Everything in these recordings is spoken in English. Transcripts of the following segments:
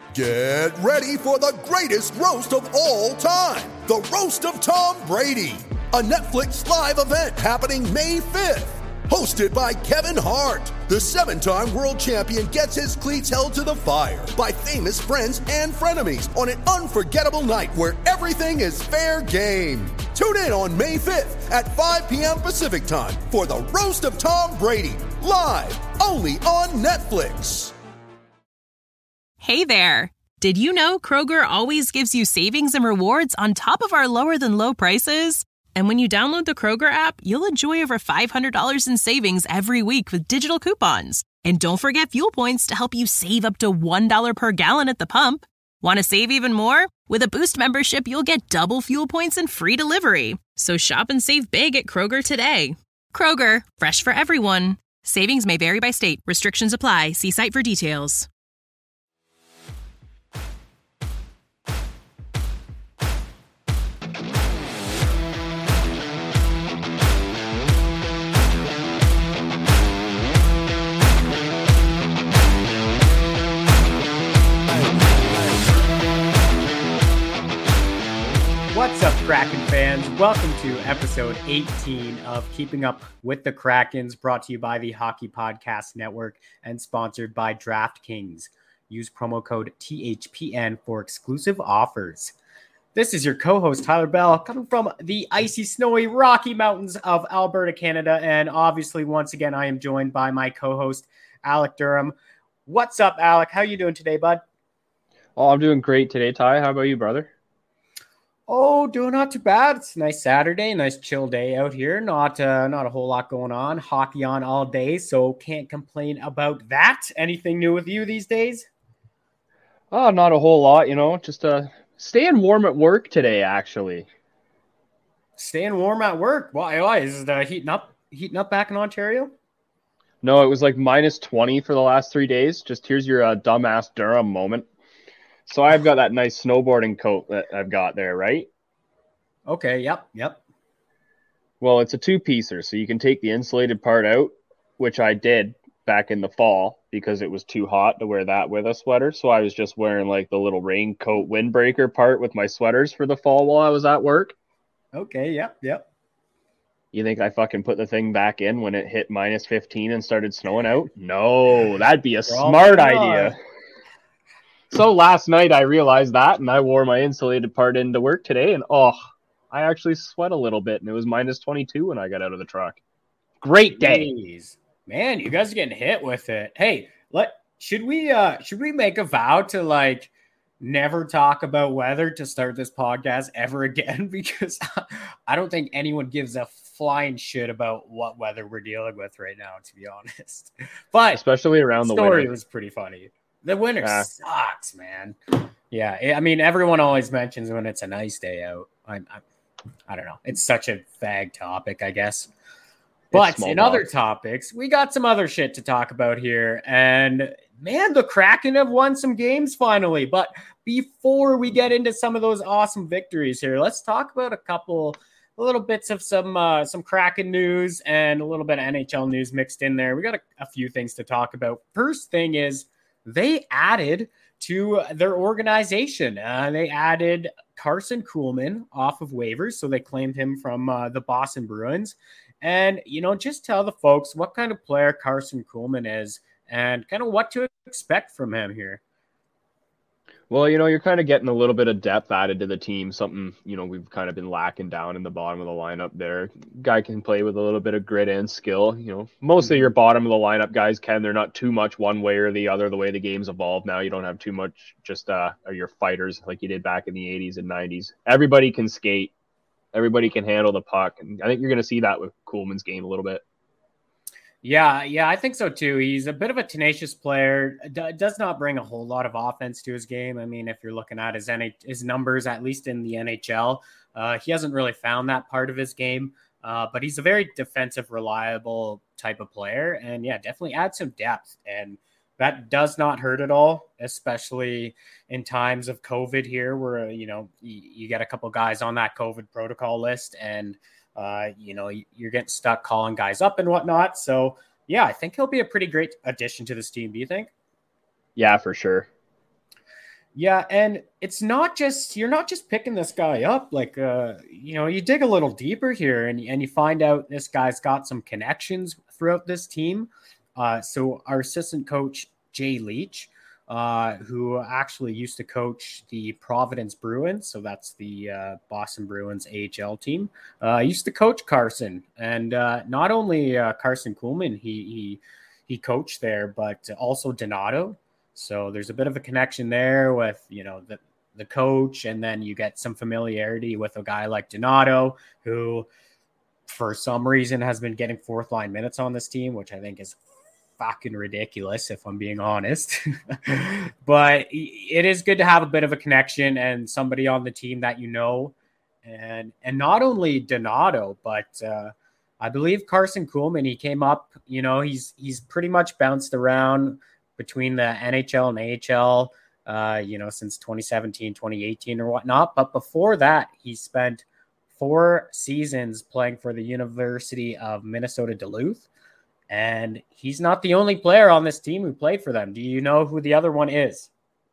Get ready for the greatest roast of all time, the Roast of Tom Brady, a Netflix live event happening May 5th. Hosted by Kevin Hart, the 7-time world champion gets his cleats held to the fire by famous friends and frenemies on an unforgettable night where everything is fair game. Tune in on May 5th at 5 p.m. Pacific time for the Roast of Tom Brady, live only on Netflix. Hey there! Did you know Kroger always gives you savings and rewards on top of our lower-than-low prices? And when you download the Kroger app, you'll enjoy over $500 in savings every week with digital coupons. And don't forget fuel points to help you save up to $1 per gallon at the pump. Want to save even more? With a Boost membership, you'll get double fuel points and free delivery. So shop and save big at Kroger today. Kroger, fresh for everyone. Savings may vary by state. Restrictions apply. See site for details. What's up, Kraken fans? Welcome to episode 18 of Keeping Up with the Krakens, brought to you by the Hockey Podcast Network and sponsored by DraftKings. Use promo code THPN for exclusive offers. This is your co-host, Tyler Bell, coming from the icy, snowy Rocky Mountains of Alberta, Canada. And obviously, once again, I am joined by my co-host, Alec Durham. What's up, Alec? How you doing today, bud? Oh, I'm doing great today, Ty. How about you, brother? Oh, doing not too bad. It's a nice Saturday, nice chill day out here. Not a whole lot going on. Hockey on all day, so can't complain about that. Anything new with you these days? Oh, not a whole lot, just staying warm at work today, actually. Staying warm at work? Why is it heating up back in Ontario? No, it was like minus 20 for the last 3 days. Just here's your dumbass Durham moment. So I've got that nice snowboarding coat that I've got there, right? Okay, yep. Well, it's a two-piecer, so you can take the insulated part out, which I did back in the fall because it was too hot to wear that with a sweater. So I was just wearing like the little raincoat windbreaker part with my sweaters for the fall while I was at work. Okay, yep. You think I fucking put the thing back in when it hit minus 15 and started snowing out? No, that'd be a smart idea. So last night I realized that, and I wore my insulated part into work today, and I actually sweat a little bit, and it was minus 22 when I got out of the truck. Great day. Jeez. Man, you guys are getting hit with it. Hey, should we make a vow to like never talk about weather to start this podcast ever again? Because I don't think anyone gives a flying shit about what weather we're dealing with right now, to be honest. But especially around the winter. The story was pretty funny. The winter sucks, man. Yeah, I mean, everyone always mentions when it's a nice day out. I don't know. It's such a fag topic, I guess. But in other topics, we got some other shit to talk about here. And, man, the Kraken have won some games finally. But before we get into some of those awesome victories here, let's talk about a little bits of some Kraken news and a little bit of NHL news mixed in there. We got a few things to talk about. First thing is, they added to their organization. They added Carson Kuhlman off of waivers, so they claimed him from the Boston Bruins. And, just tell the folks what kind of player Carson Kuhlman is and kind of what to expect from him here. Well, you're kind of getting a little bit of depth added to the team, something, we've kind of been lacking down in the bottom of the lineup there. Guy can play with a little bit of grit and skill. Most of your bottom of the lineup guys they're not too much one way or the other. The way the game's evolved now, you don't have too much just your fighters like you did back in the 80s and 90s. Everybody can skate. Everybody can handle the puck. And I think you're going to see that with Kuhlman's game a little bit. Yeah, I think so too. He's a bit of a tenacious player. Does not bring a whole lot of offense to his game. I mean, if you're looking at his numbers, at least in the NHL, he hasn't really found that part of his game. But he's a very defensive, reliable type of player. And yeah, definitely add some depth. And that does not hurt at all, especially in times of COVID here where, you get a couple guys on that COVID protocol list and you're getting stuck calling guys up and whatnot. So, yeah, I think he'll be a pretty great addition to this team. Do you think? Yeah, for sure. Yeah, and you're not just picking this guy up. Like, you dig a little deeper here, and you find out this guy's got some connections throughout this team. So our assistant coach Jay Leach, who actually used to coach the Providence Bruins, so that's the Boston Bruins AHL team, used to coach Carson, and not only Carson Kuhlman, he coached there, but also Donato. So there's a bit of a connection there with, the coach, and then you get some familiarity with a guy like Donato, who for some reason has been getting fourth line minutes on this team, which I think is fucking ridiculous, if I'm being honest. But it is good to have a bit of a connection and somebody on the team that and not only Donato, but I believe Carson Kuhlman, he came up, he's pretty much bounced around between the NHL and AHL, since 2017, 2018 or whatnot. But before that, he spent 4 seasons playing for the University of Minnesota Duluth. And he's not the only player on this team who played for them. Do you know who the other one is?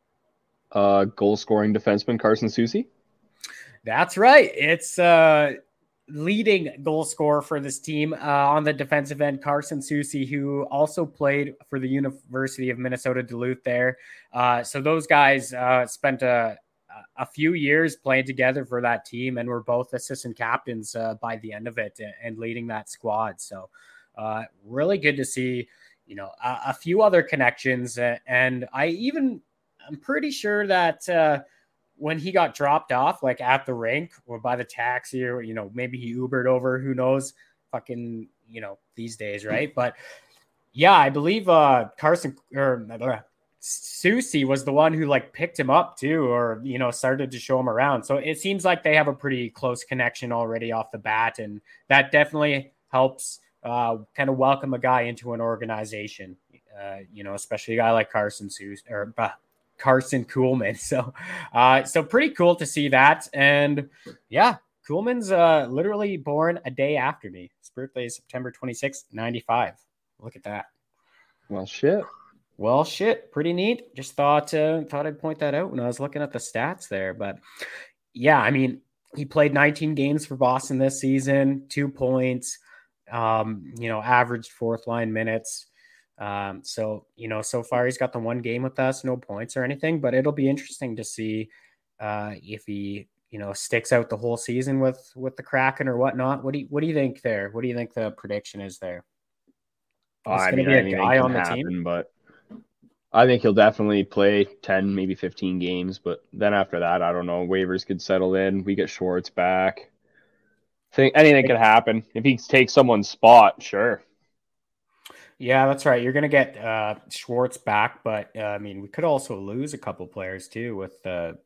Goal scoring defenseman Carson Soucy. That's right. It's leading goal scorer for this team on the defensive end, Carson Soucy, who also played for the University of Minnesota Duluth there. So those guys spent a few years playing together for that team and were both assistant captains by the end of it and leading that squad. So really good to see, a few other connections. And I'm pretty sure that when he got dropped off, like at the rink or by the taxi, or, maybe he Ubered over, who knows, fucking, these days. Right. But yeah, I believe Carson or Soucy was the one who like picked him up too, or, started to show him around. So it seems like they have a pretty close connection already off the bat. And that definitely helps kind of welcome a guy into an organization, especially a guy like Carson Soucy or Carson Kuhlman. So pretty cool to see that. And yeah, Kuhlman's literally born a day after me. His birthday is September 26th, 95. Look at that. Well, shit. Pretty neat. Just thought I'd point that out when I was looking at the stats there. But yeah, I mean, he played 19 games for Boston this season, 2 points, averaged fourth line minutes. So far he's got the 1 game with us, no points or anything, but it'll be interesting to see if he, sticks out the whole season with the Kraken or whatnot. What do you think there? What do you think the prediction is there? I mean, a guy on the team, but I think he'll definitely play 10, maybe 15 games, but then after that, I don't know. Waivers could settle in. We get Schwartz back. I think anything could happen. If he takes someone's spot, sure. Yeah, that's right. You're going to get Schwartz back, but we could also lose a couple players too with the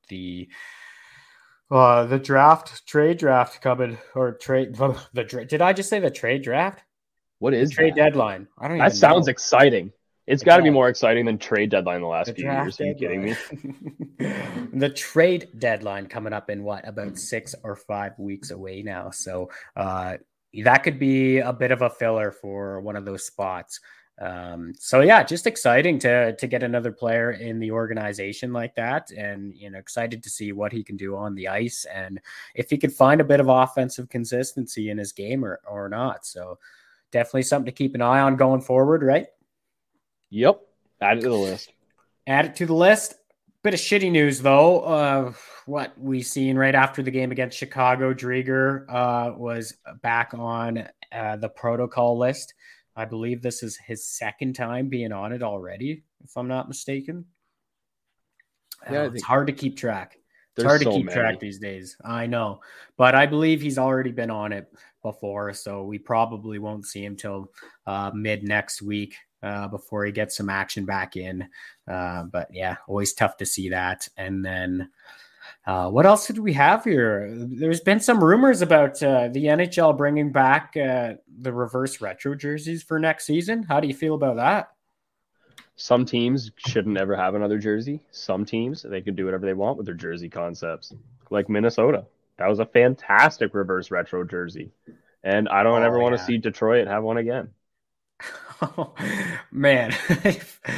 trade draft coming, or trade Did I just say the trade draft? What is the trade deadline? I don't. That sounds exciting. It's got to be more exciting than trade deadline the last few years. Are you kidding me? The trade deadline coming up in about 6 or 5 weeks away now. So that could be a bit of a filler for one of those spots. So yeah, just exciting to get another player in the organization like that, and excited to see what he can do on the ice and if he could find a bit of offensive consistency in his game or not. So definitely something to keep an eye on going forward, right? Yep. Add it to the list. Add it to the list. Bit of shitty news, though. What we seen right after the game against Chicago, Driedger was back on the protocol list. I believe this is his second time being on it already, if I'm not mistaken. Yeah, it's hard to keep track. It's hard to keep track these days. I know. But I believe he's already been on it before, so we probably won't see him till mid next week. Before he gets some action back in. But yeah, always tough to see that. And then what else did we have here? There's been some rumors about the NHL bringing back the reverse retro jerseys for next season. How do you feel about that? Some teams shouldn't ever have another jersey. Some teams, they can do whatever they want with their jersey concepts. Like Minnesota. That was a fantastic reverse retro jersey. And I don't ever want to see Detroit have one again. Oh, man.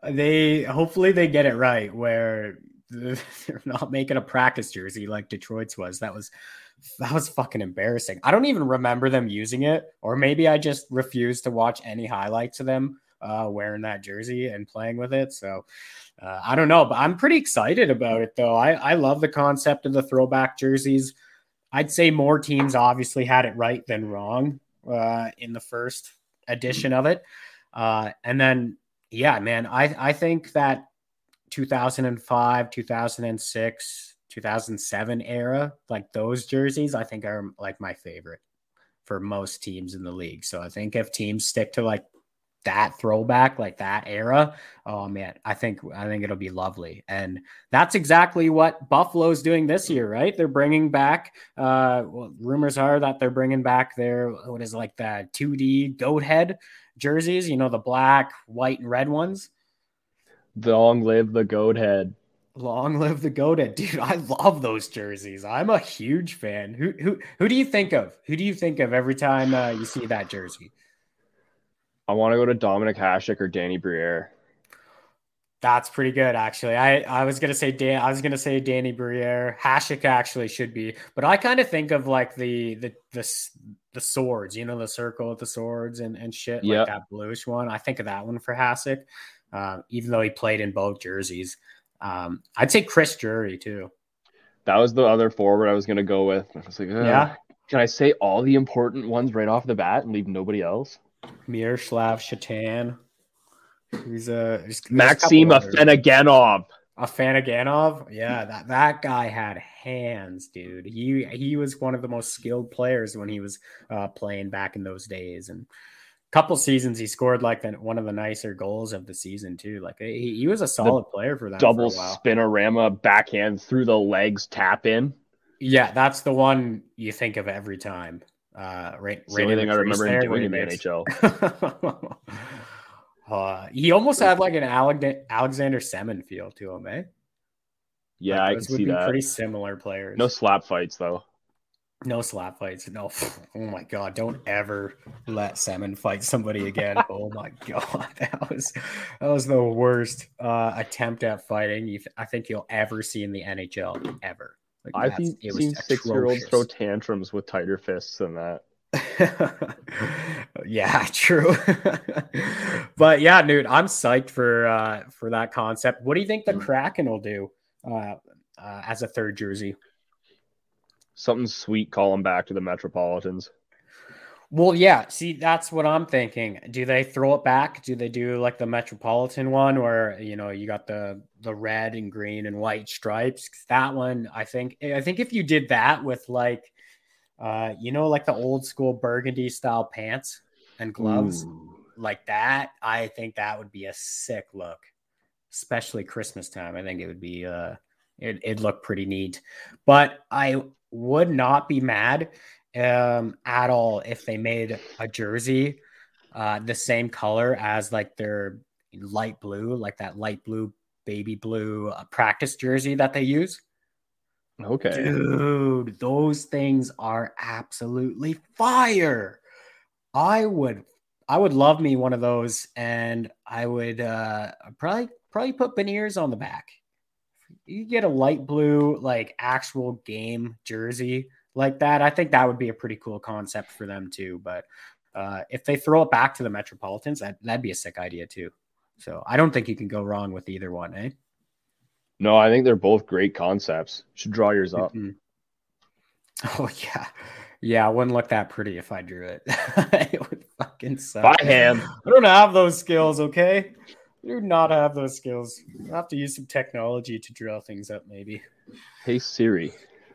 Hopefully they get it right where they're not making a practice jersey like Detroit's was. That was fucking embarrassing. I don't even remember them using it, or maybe I just refuse to watch any highlights of them wearing that jersey and playing with it. So I don't know, but I'm pretty excited about it though. I love the concept of the throwback jerseys. I'd say more teams obviously had it right than wrong in the first edition of it. And then, yeah, man, I think that 2005, 2006, 2007 era, like those jerseys, I think are like my favorite for most teams in the league. So I think if teams stick to like that throwback, like that era, oh man, I think it'll be lovely. And that's exactly what Buffalo's doing this year, right? They're bringing back, rumors are that they're bringing back their, what is like the 2D goat head jerseys, you know, the black, white, and red ones. Long live the goat head. Long live the goat head, dude. I love those jerseys. I'm a huge fan. Who do you think of? Who do you think of every time you see that jersey? I want to go to Dominic Hasek or Danny Briere. That's pretty good, actually. I was gonna say Danny Briere. Hasek actually should be, but I kind of think of like the swords, you know, the circle with the swords and shit, like that bluish one. I think of that one for Hasek, even though he played in both jerseys. I'd say Chris Drury too. That was the other forward I was gonna go with. I was like, yeah. Can I say all the important ones right off the bat and leave nobody else? Miroslav Shatan. He's Maxim Afanaganov. Afanaganov, yeah, that guy had hands, dude. He was one of the most skilled players when he was playing back in those days. And a couple seasons he scored like one of the nicer goals of the season too. Like he was a solid player for them. Double for a while. spinorama backhand through the legs tap in. Yeah, that's the one you think of every time. Right. The only thing I remember him doing in the NHL. He almost had like an Alexander Semin feel to him, eh? Yeah, like, I can see that. Pretty similar players. No slap fights though. No slap fights. No. Oh my god! Don't ever let Semin fight somebody again. Oh my god, that was the worst attempt at fighting I think you'll ever see in the NHL ever. Like, I've seen 6-year-olds throw tantrums with tighter fists than that. Yeah, true. But yeah, dude, I'm psyched for that concept. What do you think the Kraken will do as a third jersey? Something sweet, call them back to the Metropolitans. Well, yeah, see, that's what I'm thinking. Do they throw it back? Do they do like the Metropolitan one where, you know, you got the red and green and white stripes? That one, I think if you did that with like, you know, like the old school burgundy style pants and gloves like that, I think that would be a sick look, especially Christmas time. I think it would be, it'd look pretty neat, but I would not be mad at all if they made a jersey the same color as like their light blue, like that light blue, baby blue practice jersey that they use. Okay, dude, those things are absolutely fire. I would love me one of those, and I would probably put Beniers on the back. You get a light blue, like actual game jersey like that, I think that would be a pretty cool concept for them too. But if they throw it back to the Metropolitans, that'd be a sick idea too. So I don't think you can go wrong with either one, eh? No, I think they're both great concepts. You should draw yours up. Mm-hmm. Oh yeah. Yeah, it wouldn't look that pretty if I drew it. It would fucking suck. By hand. I don't have those skills, okay? I do not have those skills. I'll have to use some technology to draw things up, maybe. Hey Siri.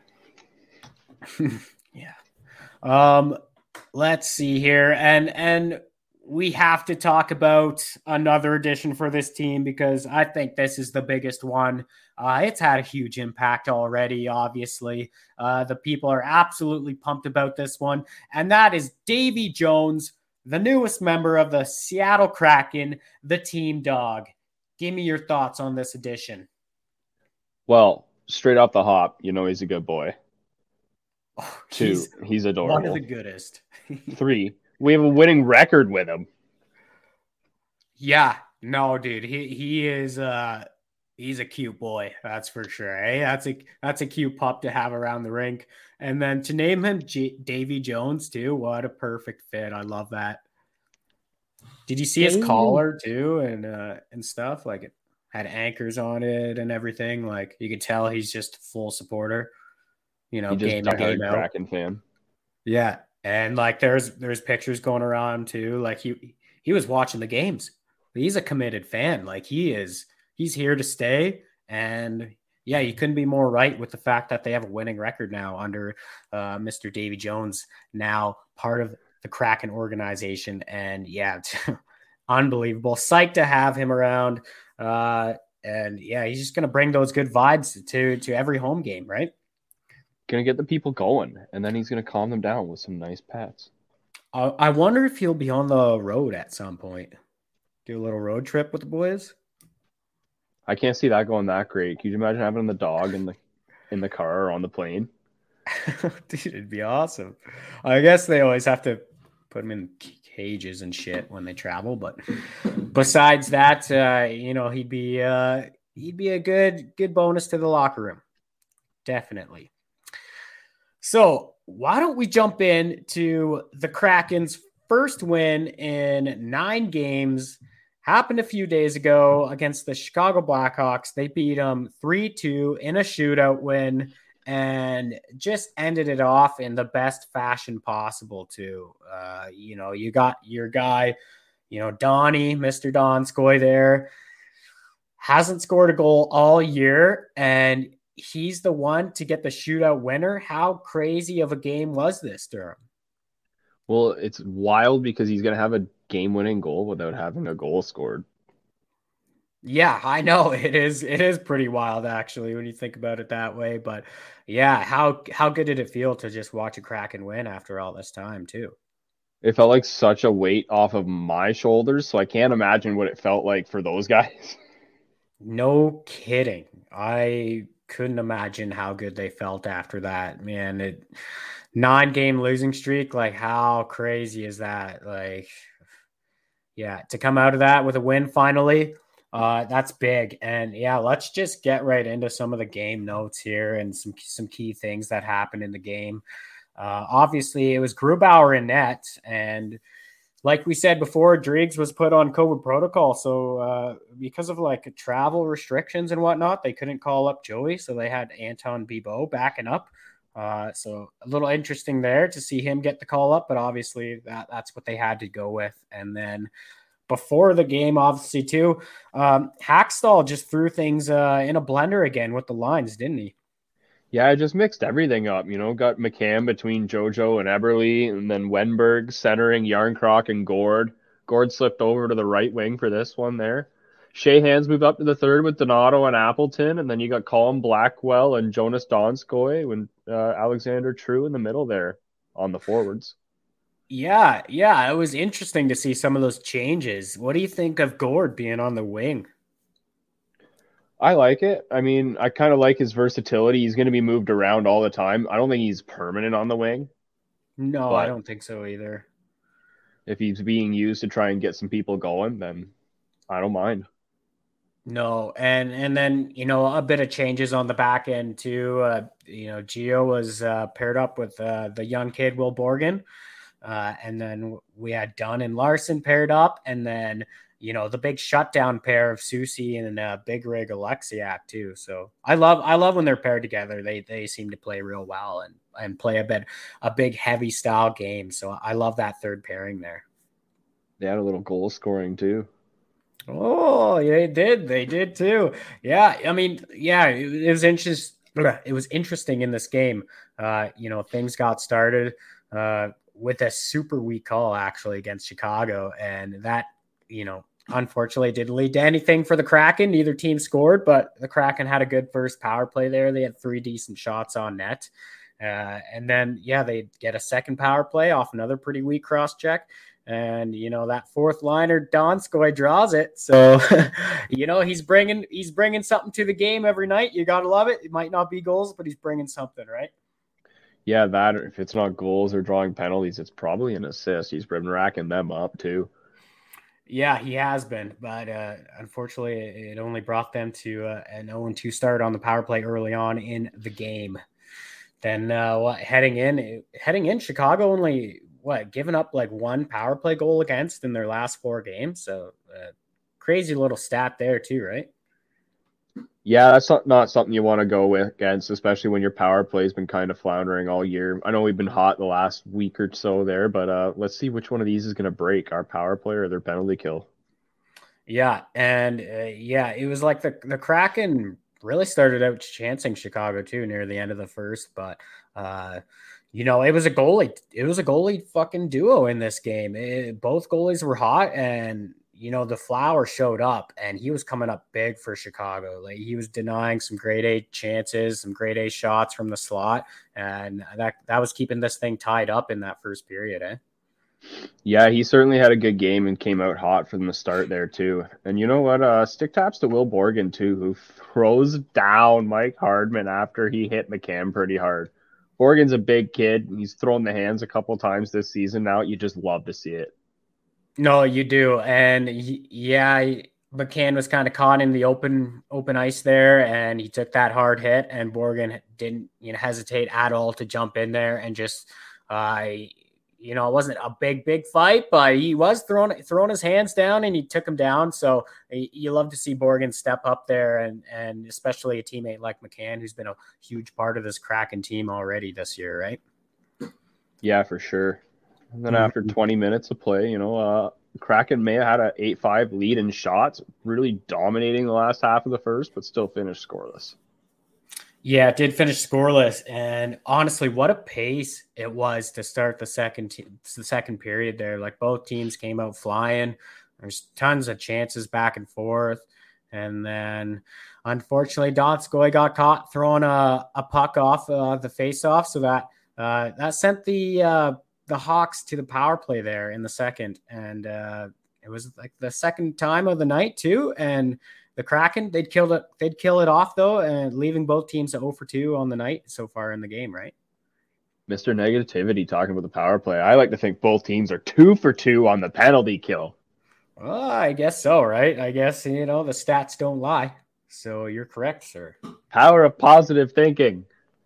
Yeah. Let's see here. And we have to talk about another addition for this team because I think this is the biggest one. It's had a huge impact already, obviously. The people are absolutely pumped about this one. And that is Davy Jones, the newest member of the Seattle Kraken, the team dog. Give me your thoughts on this addition. Well, straight off the hop, you know he's a good boy. Oh, 2, he's adorable. One of the goodest. 3, we have a winning record with him. Yeah, No, dude, he is he's a cute boy, that's for sure. Hey, that's a cute pup to have around the rink. And then to name him Davy Jones too, what a perfect fit. I love that. Did you see his Davy. collar too and stuff? Like it had anchors on it and everything. Like you could tell he's just a full supporter, He just game in, game diehard out. Kraken fan. Yeah. And like there's pictures going around too. Like he was watching the games. He's a committed fan. Like he's here to stay. And yeah, you couldn't be more right with the fact that they have a winning record now under Mr. Davy Jones, now part of the Kraken organization. And yeah, unbelievable. Psyched to have him around. And yeah, he's just gonna bring those good vibes to every home game, right? Gonna get the people going, and then he's gonna calm them down with some nice pats. I wonder if he'll be on the road at some point. Do a little road trip with the boys. I can't see that going that great. Can you imagine having the dog in the car or on the plane? Dude, it'd be awesome. I guess they always have to put them in cages and shit when they travel, but besides that, he'd be a good bonus to the locker room. Definitely. So why don't we jump in to the Kraken's first win in 9 games? Happened a few days ago against the Chicago Blackhawks. They beat them 3-2 in a shootout win and just ended it off in the best fashion possible too. You got your guy, Donnie, Mr. Donskoy there, hasn't scored a goal all year, and he's the one to get the shootout winner. How crazy of a game was this, Durham? Well, it's wild because he's gonna have a game-winning goal without having a goal scored. Yeah, I know it is. It is pretty wild, actually, when you think about it that way. But yeah, how good did it feel to just watch a Kraken win after all this time, too? It felt like such a weight off of my shoulders, so I can't imagine what it felt like for those guys. No kidding. I couldn't imagine how good they felt after that. Man, 9-game losing streak. Like, how crazy is that? Like, yeah, to come out of that with a win finally. That's big. And yeah, let's just get right into some of the game notes here and some key things that happened in the game. Obviously, it was Grubauer in net, and like we said before, Driggs was put on COVID protocol. So because of like travel restrictions and whatnot, they couldn't call up Joey. So they had Anton Bibeau backing up. So a little interesting there to see him get the call up, but obviously that's what they had to go with. And then before the game, obviously too, Hackstall just threw things in a blender again with the lines, didn't he? Yeah, I just mixed everything up. Got McCann between JoJo and Eberle, and then Wenberg centering Yarncroc and Gord. Gord slipped over to the right wing for this one there. Sheahan's moved up to the third with Donato and Appleton, and then you got Colin Blackwell and Jonas Donskoy when Alexander True in the middle there on the forwards. Yeah, it was interesting to see some of those changes. What do you think of Gord being on the wing? I like it. I mean, I kind of like his versatility. He's going to be moved around all the time. I don't think he's permanent on the wing. No, I But don't think so either. if he's being used to try and get some people going, then I don't mind. No, and then a bit of changes on the back end too. Gio was paired up with the young kid Will Borgen, and then we had Dunn and Larson paired up, and then the big shutdown pair of Susie and Big Rig Alexiak too. So I love when they're paired together. They seem to play real well and play a big heavy style game. So I love that third pairing there. They had a little goal scoring too. Oh, yeah, they did too. Yeah, I mean, yeah, it was interesting. It was interesting in this game. Things got started with a super weak call actually against Chicago, and that unfortunately didn't lead to anything for the Kraken. Neither team scored, but the Kraken had a good first power play there. They had 3 decent shots on net. And then, they get a second power play off another pretty weak cross check. And, that fourth liner, Donskoy draws it. So, he's bringing something to the game every night. You got to love it. It might not be goals, but he's bringing something, right? Yeah, that if it's not goals or drawing penalties, it's probably an assist. He's been racking them up too. Yeah, he has been, but unfortunately, it only brought them to an 0-2 start on the power play early on in the game. Then heading in, Chicago only given up like one power play goal against in their last 4 games. So crazy little stat there too, right? Yeah, that's not something you want to go against, especially when your power play's been kind of floundering all year. I know we've been hot the last week or so there, but let's see which one of these is going to break, our power play or their penalty kill. Yeah, and it was like the Kraken really started out chancing Chicago too near the end of the first, but it was a goalie fucking duo in this game. Both goalies were hot, and the Flower showed up, and he was coming up big for Chicago. Like, he was denying some grade A chances, some grade A shots from the slot, and that was keeping this thing tied up in that first period, eh? Yeah, he certainly had a good game and came out hot from the start there too. And you know what? Stick taps to Will Borgen too, who throws down Mike Hardman after he hit McCann pretty hard. Borgen's a big kid. He's thrown the hands a couple times this season now. You just love to see it. No, you do. And McCann was kind of caught in the open ice there, and he took that hard hit, and Borgen didn't hesitate at all to jump in there and just it wasn't a big fight, but he was throwing his hands down, and he took him down. So you love to see Borgen step up there, and especially a teammate like McCann, who's been a huge part of this Kraken team already this year, right? Yeah, for sure. And then after 20 minutes of play, Kraken may have had an 8-5 lead in shots, really dominating the last half of the first, but still finished scoreless. Yeah, it did finish scoreless, and honestly, what a pace it was to start the second period there. Like, both teams came out flying. There's tons of chances back and forth, and then unfortunately, Donskoy got caught throwing a puck off the faceoff, so that sent the Hawks to the power play there in the second, and it was like the second time of the night too, and the Kraken, they'd kill it off though, and leaving both teams at 0-2 on the night so far in the game, right? Mr. Negativity talking about the power play. I like to think both teams are 2-for-2 on the penalty kill. Well, I guess so, right? I guess, the stats don't lie. So you're correct, sir. Power of positive thinking.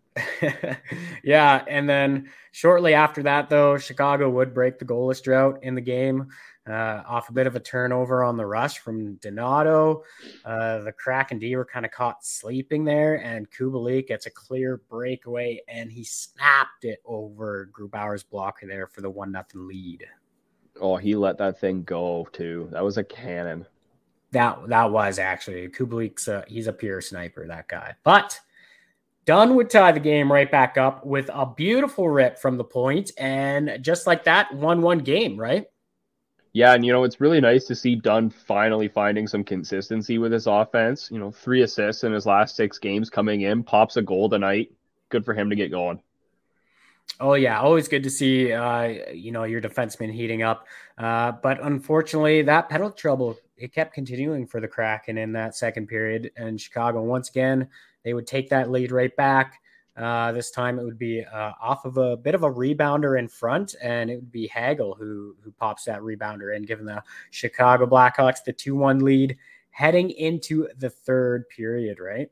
Yeah, and then shortly after that, though, Chicago would break the goalless drought in the game off a bit of a turnover on the rush from Donato. The Kraken D were kind of caught sleeping there, and Kubalik gets a clear breakaway, and he snapped it over Grubauer's blocker there for the 1-0 lead. Oh, he let that thing go, too. That was a cannon. That was actually. Kubalik's he's a pure sniper, that guy. But Dunn would tie the game right back up with a beautiful rip from the point, and just like that, 1-1 game, right? Yeah, and it's really nice to see Dunn finally finding some consistency with his offense. 3 assists in his last 6 games coming in, pops a goal tonight. Good for him to get going. Oh, yeah, always good to see, your defenseman heating up. But unfortunately, that penalty trouble, it kept continuing for the Kraken in that second period, and Chicago, once again, they would take that lead right back. This time it would be off of a bit of a rebounder in front, and it would be Hagel who pops that rebounder in, giving the Chicago Blackhawks the 2-1 lead heading into the third period, right?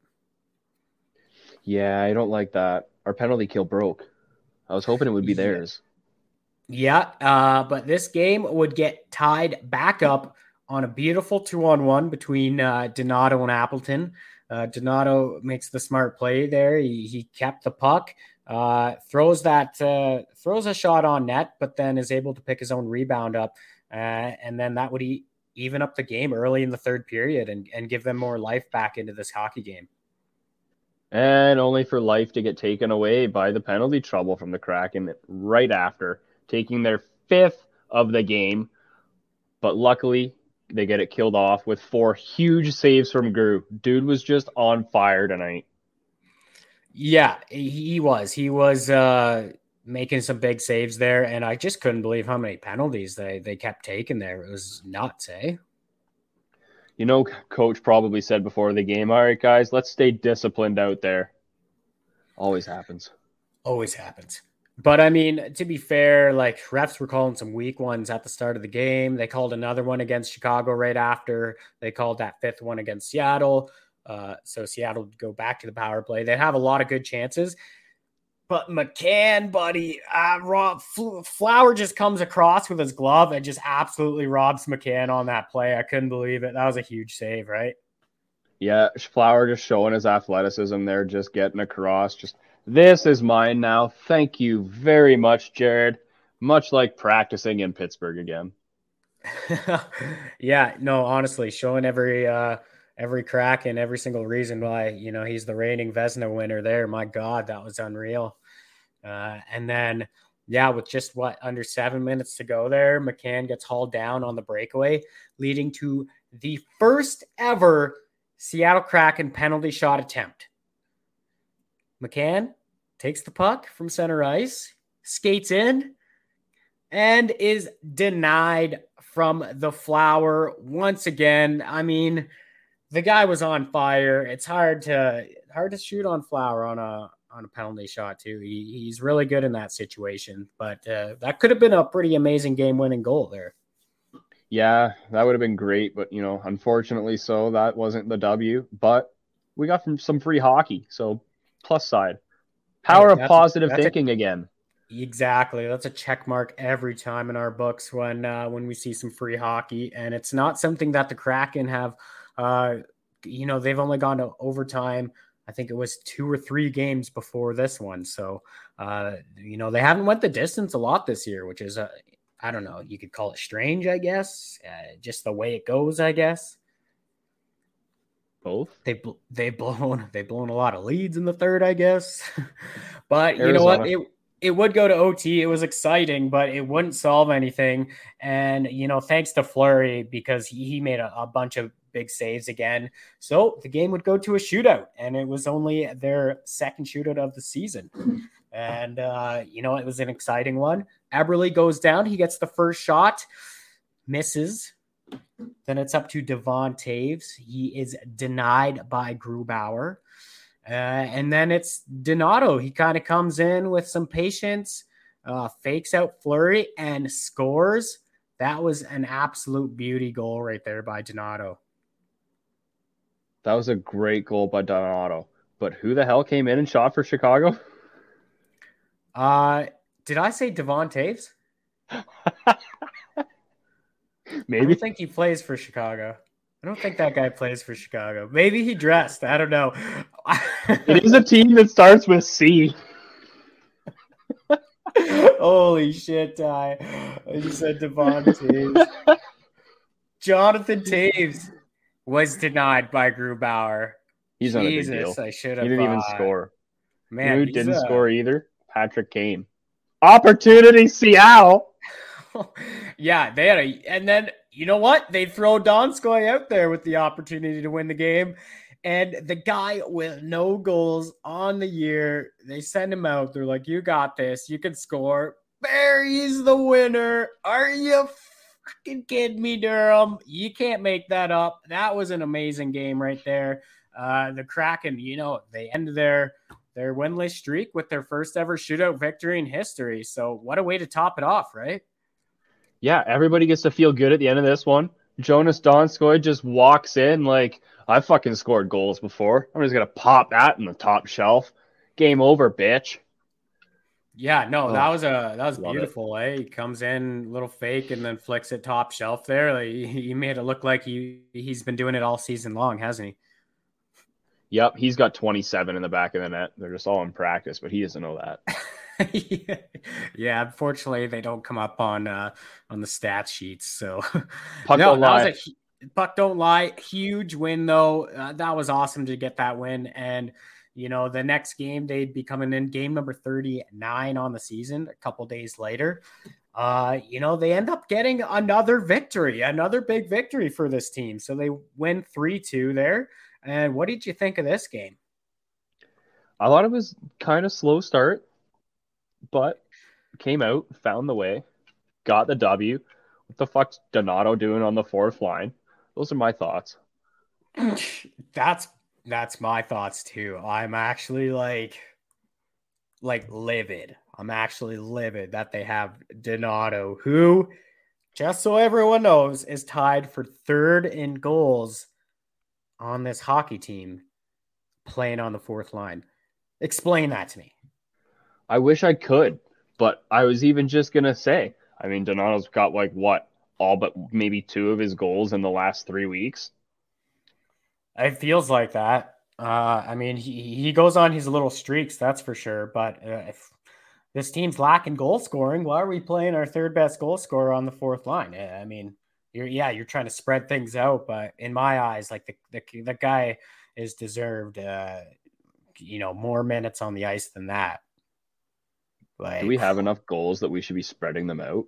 Yeah, I don't like that. Our penalty kill broke. I was hoping it would be theirs. Yeah, but this game would get tied back up on a beautiful 2-on-1 between Donato and Appleton. Donato makes the smart play there. He kept the puck, throws a shot on net, but then is able to pick his own rebound up. And then that would even up the game early in the third period and give them more life back into this hockey game. And only for life to get taken away by the penalty trouble from the Kraken right after, taking their 5th of the game. But luckily, they get it killed off with 4 huge saves from Gru. Dude was just on fire tonight. Yeah, he was. He was making some big saves there, and I just couldn't believe how many penalties they kept taking there. It was nuts, eh? Coach probably said before the game, all right, guys, let's stay disciplined out there. Always happens. Always happens. But I mean, to be fair, like refs were calling some weak ones at the start of the game. They called another one against Chicago right after. They called that fifth one against Seattle. So Seattle would go back to the power play. They'd have a lot of good chances. But McCann, buddy, Flower just comes across with his glove and just absolutely robs McCann on that play. I couldn't believe it. That was a huge save, right? Yeah, Flower just showing his athleticism there, just getting across. Just, this is mine now. Thank you very much, Jared. Much like practicing in Pittsburgh again. Yeah, no, honestly, showing every crack and every single reason why, he's the reigning Vezina winner there. My God, that was unreal. And then, yeah, with just under 7 minutes to go there, McCann gets hauled down on the breakaway, leading to the first ever Seattle Kraken penalty shot attempt. McCann takes the puck from center ice, skates in, and is denied from the Flower once again. I mean, the guy was on fire. It's hard to shoot on Flower on a penalty shot too. He's really good in that situation, but that could have been a pretty amazing game-winning goal there. Yeah, that would have been great, but unfortunately, so that wasn't the W. But we got some free hockey, so plus side. Power of positive thinking again. Exactly. That's a check mark every time in our books when we see some free hockey, and it's not something that the Kraken have. They've only gone to overtime. I think it was 2 or 3 games before this one. So, they haven't went the distance a lot this year, which is, I don't know, you could call it strange, I guess. Just the way it goes, I guess. Both. They've blown a lot of leads in the third, I guess. But Arizona. You know what? It would go to OT. It was exciting, but it wouldn't solve anything. And, thanks to Fleury, because he made a bunch of big saves again. So the game would go to a shootout, and it was only their second shootout of the season. And, it was an exciting one. Eberle goes down. He gets the first shot, misses. Then it's up to Devon Toews. He is denied by Grubauer. And then it's Donato. He kind of comes in with some patience, fakes out Fleury, and scores. That was an absolute beauty goal right there by Donato. That was a great goal by Donato. But who the hell came in and shot for Chicago? Did I say Devon Toews? Maybe. I don't think he plays for Chicago. I don't think that guy plays for Chicago. Maybe he dressed. I don't know. It is a team that starts with C. Holy shit, Ty. I just said Devon Toews. Jonathan Toews was denied by Grubauer. He's on a big deal. I should have. He didn't even score. Man, who didn't score either? Patrick Kane. Opportunity, Seattle. Yeah, they had and then you know what? They throw Donskoy out there with the opportunity to win the game. And the guy with no goals on the year, they send him out. They're like, you got this. You can score. Barry's the winner. Are you fucking kidding me, Durham? You can't make that up. That was an amazing game right there. The Kraken, they ended their winless streak with their first ever shootout victory in history. So what a way to top it off, right? Yeah, everybody gets to feel good at the end of this one. Jonas Donskoy just walks in like, I fucking scored goals before. I'm just going to pop that in the top shelf. Game over, bitch. Yeah, no, that was beautiful. He comes in, little fake, and then flicks it top shelf there. Like, he made it look like he's been doing it all season long, hasn't he? Yep, he's got 27 in the back of the net. They're just all in practice, but he doesn't know that. Yeah, unfortunately, they don't come up on the stats sheets. So, Puck don't lie. Puck don't lie. Huge win, though. That was awesome to get that win. And, the next game, they'd be coming in game number 39 on the season a couple days later. They end up getting another big victory for this team. So they win 3-2 there. And what did you think of this game? I thought it was kind of slow start, but came out, found the way, got the W. What the fuck's Donato doing on the fourth line? Those are my thoughts. That's my thoughts too. I'm actually like, livid. I'm actually livid that they have Donato, who, just so everyone knows, is tied for third in goals on this hockey team playing on the fourth line. Explain that to me. I wish I could, but I was even just going to say, I mean, Donato's got all but maybe 2 of his goals in the last 3 weeks. It feels like that. I mean, he goes on his little streaks, that's for sure. But if this team's lacking goal scoring, why are we playing our third best goal scorer on the fourth line? I mean, you're trying to spread things out, but in my eyes, like the guy is deserved, more minutes on the ice than that. Like, do we have enough goals that we should be spreading them out?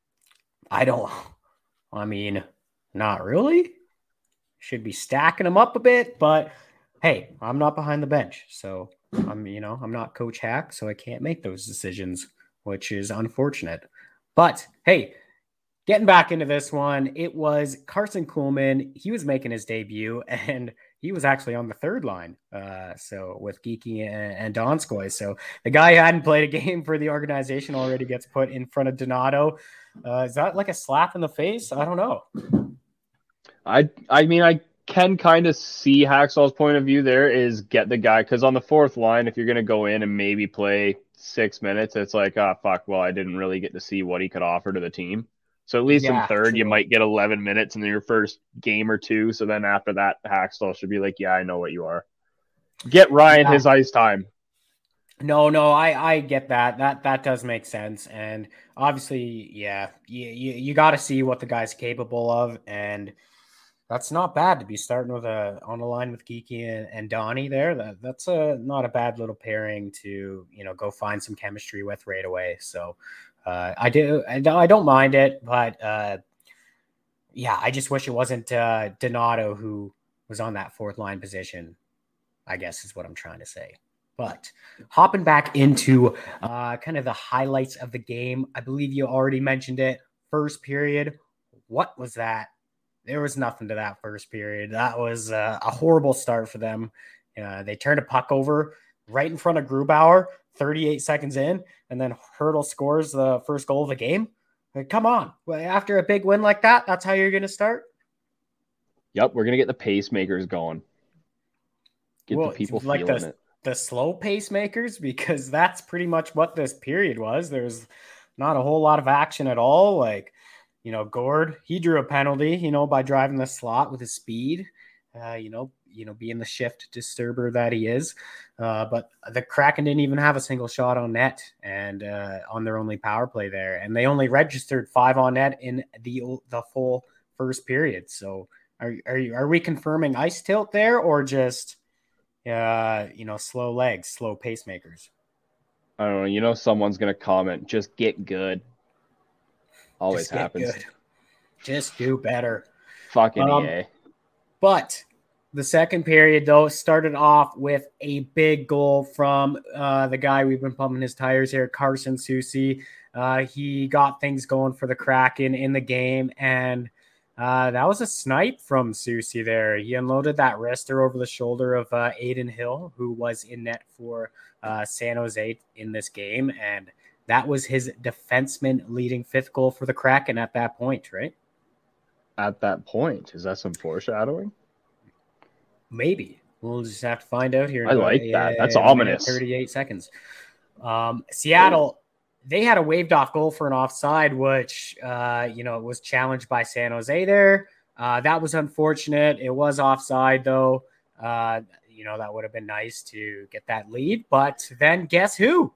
I mean, not really. Should be stacking them up a bit, but hey, I'm not behind the bench, so I'm not Coach Hack, so I can't make those decisions, which is unfortunate. But hey, getting back into this one, it was Carson Kuhlman. He was making his debut, and he was actually on the third line. So with Geeky and Donskoy. So the guy who hadn't played a game for the organization already gets put in front of Donato. Is that like a slap in the face? I don't know. I mean, I can kind of see Hacksaw's point of view there is get the guy, because on the fourth line, if you're going to go in and maybe play 6 minutes, it's like, fuck, well, I didn't really get to see what he could offer to the team. So at least in third, true. You might get 11 minutes in your first game or two. So then after that, Hacksaw should be like, yeah, I know what you are. Get Ryan his ice time. No, I get that. That does make sense. And obviously, yeah, you got to see what the guy's capable of. And that's not bad to be starting with on the line with Geeky and Donnie there. That's not a bad little pairing to, go find some chemistry with right away. So I don't mind it, but I just wish it wasn't Donato who was on that fourth line position, I guess is what I'm trying to say. But hopping back into kind of the highlights of the game, I believe you already mentioned it. First period, what was that? There was nothing to that first period. That was a horrible start for them. They turned a puck over right in front of Grubauer, 38 seconds in, and then Hertl scores the first goal of the game. Like, come on. After a big win like that, that's how you're going to start? Yep, we're going to get the pacemakers going. Get the people feeling it. The slow pacemakers, because that's pretty much what this period was. There's not a whole lot of action at all. Like, Gord, he drew a penalty, by driving the slot with his speed, being the shift disturber that he is. But the Kraken didn't even have a single shot on net and on their only power play there. And they only registered 5 on net in the full first period. So are we confirming ice tilt there or just, slow legs, slow pacemakers? I don't know. Someone's going to comment, just get good. Always happens. Good. Just do better. Fucking EA. But the second period, though, started off with a big goal from the guy we've been pumping his tires here, Carson Soucy. He got things going for the Kraken in the game, and that was a snipe from Soucy there. He unloaded that wrister over the shoulder of Aiden Hill, who was in net for San Jose in this game, and that was his defenseman leading 5th goal for the Kraken at that point, right? At that point. Is that some foreshadowing? Maybe. We'll just have to find out here. I like that. That's ominous. 38 seconds. Seattle, they had a waved off goal for an offside, which, was challenged by San Jose there. That was unfortunate. It was offside, though. That would have been nice to get that lead. But then guess who?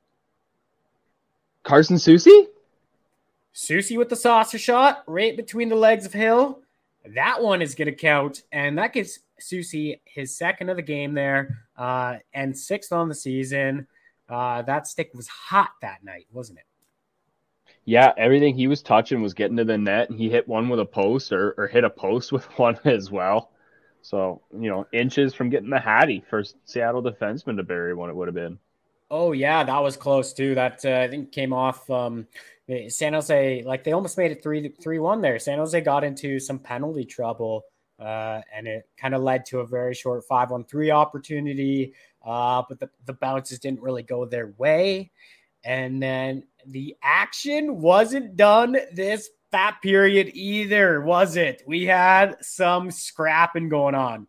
Carson Soucy? Soucy with the saucer shot right between the legs of Hill. That one is going to count, and that gives Soucy his 2nd of the game there and 6th on the season. That stick was hot that night, wasn't it? Yeah, everything he was touching was getting to the net, and he hit one with a post or hit a post with one as well. So, inches from getting the Hattie for Seattle defenseman to bury one, it would have been. Oh, yeah, that was close, too. That, I think, came off San Jose. Like, they almost made it 3-1 there. San Jose got into some penalty trouble and it kind of led to a very short 5-on-3 opportunity, but the bounces didn't really go their way. And then the action wasn't done that period either, was it? We had some scrapping going on.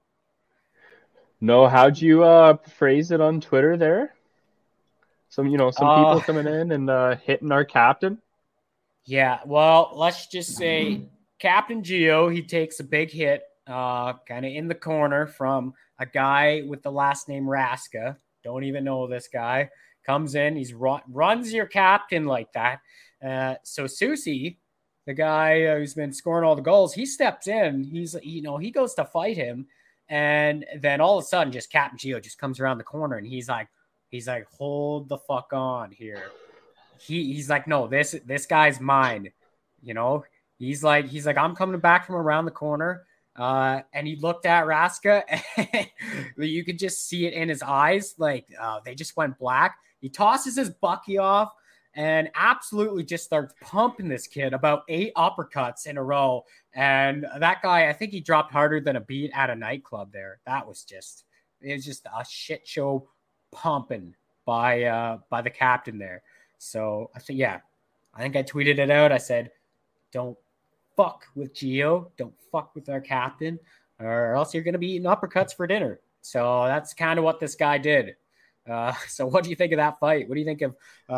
No, how'd you phrase it on Twitter there? Some people coming in and hitting our captain. Yeah, well, let's just say Captain Gio, he takes a big hit kind of in the corner from a guy with the last name Raska. Don't even know this guy. Comes in, he's runs your captain like that. So Susie, the guy who's been scoring all the goals, he steps in. He goes to fight him, and then all of a sudden, just Captain Gio just comes around the corner, and he's like, hold the fuck on here. He's like, no, this guy's mine. He's like, I'm coming back from around the corner. And he looked at Raska, and you could just see it in his eyes. Like, they just went black. He tosses his bucky off and absolutely just starts pumping this kid about 8 uppercuts in a row. And that guy, I think he dropped harder than a beat at a nightclub there. It was just a shit show pumping by the captain there. So I think I tweeted it out. I said, don't fuck with Gio. Don't fuck with our captain, or else you're going to be eating uppercuts for dinner. So that's kind of what this guy did. So what do you think of that fight? What do you think of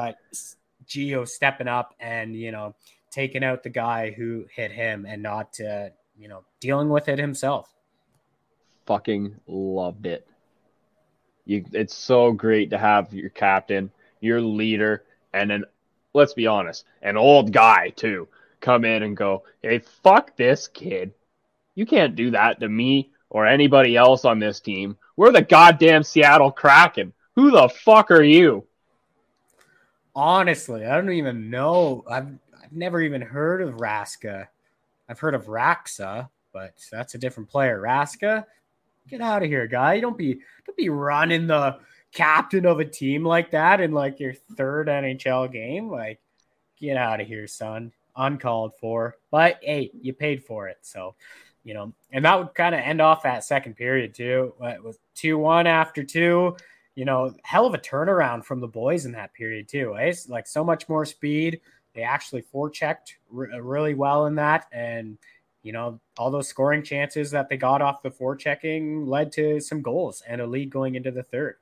Gio stepping up and, taking out the guy who hit him and not, dealing with it himself? Fucking loved it. It's so great to have your captain, your leader, and then, let's be honest, an old guy too, come in and go, hey, fuck this kid. You can't do that to me or anybody else on this team. We're the goddamn Seattle Kraken. Who the fuck are you? Honestly, I don't even know. I've never even heard of Raska. I've heard of Raxa, but that's a different player. Raska, get out of here, guy. Don't be running the captain of a team like that in like your 3rd NHL game. Like, get out of here, son. Uncalled for. But hey, you paid for it. So, and that would kind of end off that second period too. It was 2-1 after 2. Hell of a turnaround from the boys in that period too. It's like so much more speed. They actually forechecked really well in that. And, all those scoring chances that they got off the forechecking led to some goals and a lead going into the third.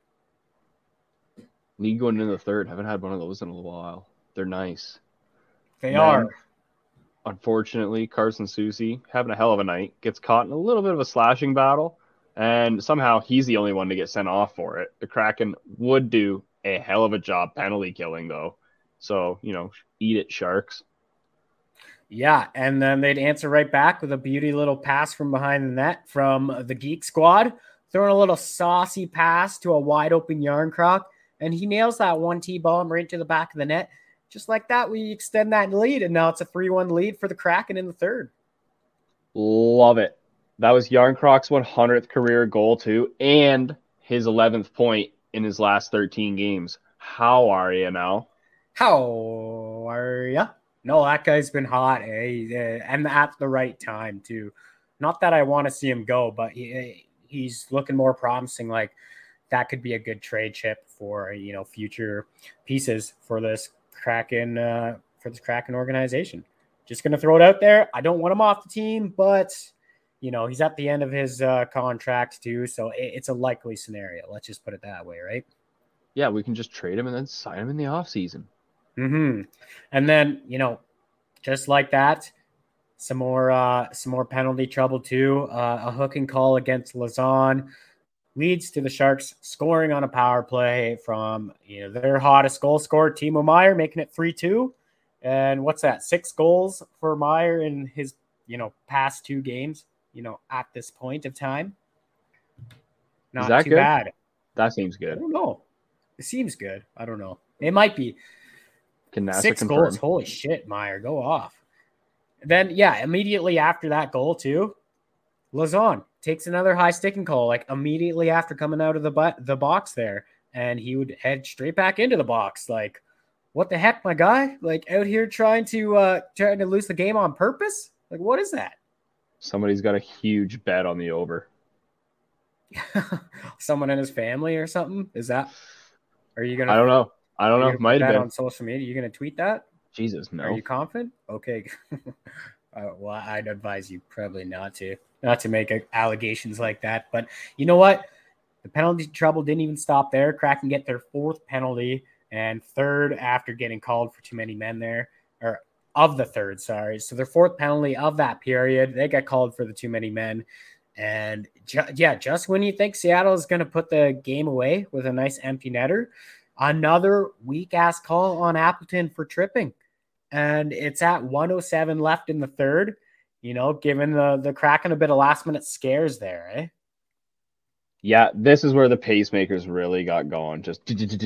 Lead going into the third. Haven't had one of those in a while. They're nice. They are. Unfortunately, Carson Soucy, having a hell of a night, gets caught in a little bit of a slashing battle. And somehow he's the only one to get sent off for it. The Kraken would do a hell of a job penalty killing, though. So, eat it, Sharks. Yeah, and then they'd answer right back with a beauty little pass from behind the net from the Geek Squad, throwing a little saucy pass to a wide-open Yarncroc, and he nails that 1T bomb right to the back of the net. Just like that, we extend that lead, and now it's a 3-1 lead for the Kraken in the third. Love it. That was Yarncroc's 100th career goal, too, and his 11th point in his last 13 games. How are you now? How are you? No, that guy's been hot, and at the right time, too. Not that I want to see him go, but he's looking more promising. Like, that could be a good trade chip for, future pieces for this Kraken organization. Just going to throw it out there. I don't want him off the team, but he's at the end of his contract too, so it's a likely scenario. Let's just put it that way, right? Yeah, we can just trade him and then sign him in the offseason. Mm-hmm. And then, just like that, some more penalty trouble too. A hooking call against Lausanne leads to the Sharks scoring on a power play from their hottest goal scorer, Timo Meier, making it 3-2. And what's that? 6 goals for Meier in his past 2 games. At this point of time. Not Is that too good? bad. That seems good. I don't know. It seems good. I don't know. It might be. Can NASA 6 confirm? goals. Holy shit, Meier. Go off. Then, immediately after that goal, too, Lausanne takes another high sticking call, like immediately after coming out of the box there. And he would head straight back into the box. Like, what the heck, my guy? Like, out here trying to lose the game on purpose? Like, what is that? Somebody's got a huge bet on the over. Someone in his family or something? Is that? Are you gonna? I don't know. Might have been on social media. You gonna tweet that? Jesus, no. Are you confident? Okay. Well, I'd advise you probably not to make allegations like that. But you know what? The penalty trouble didn't even stop there. Kraken get their fourth penalty and third after getting called for too many men there, or of the third, sorry. So their fourth penalty of that period, they got called for the too many men. And just when you think Seattle is going to put the game away with a nice empty netter, another weak-ass call on Appleton for tripping. And it's at 1:07 left in the third, giving the Kraken a bit of last-minute scares there, eh? Yeah, this is where the pacemakers really got going. Just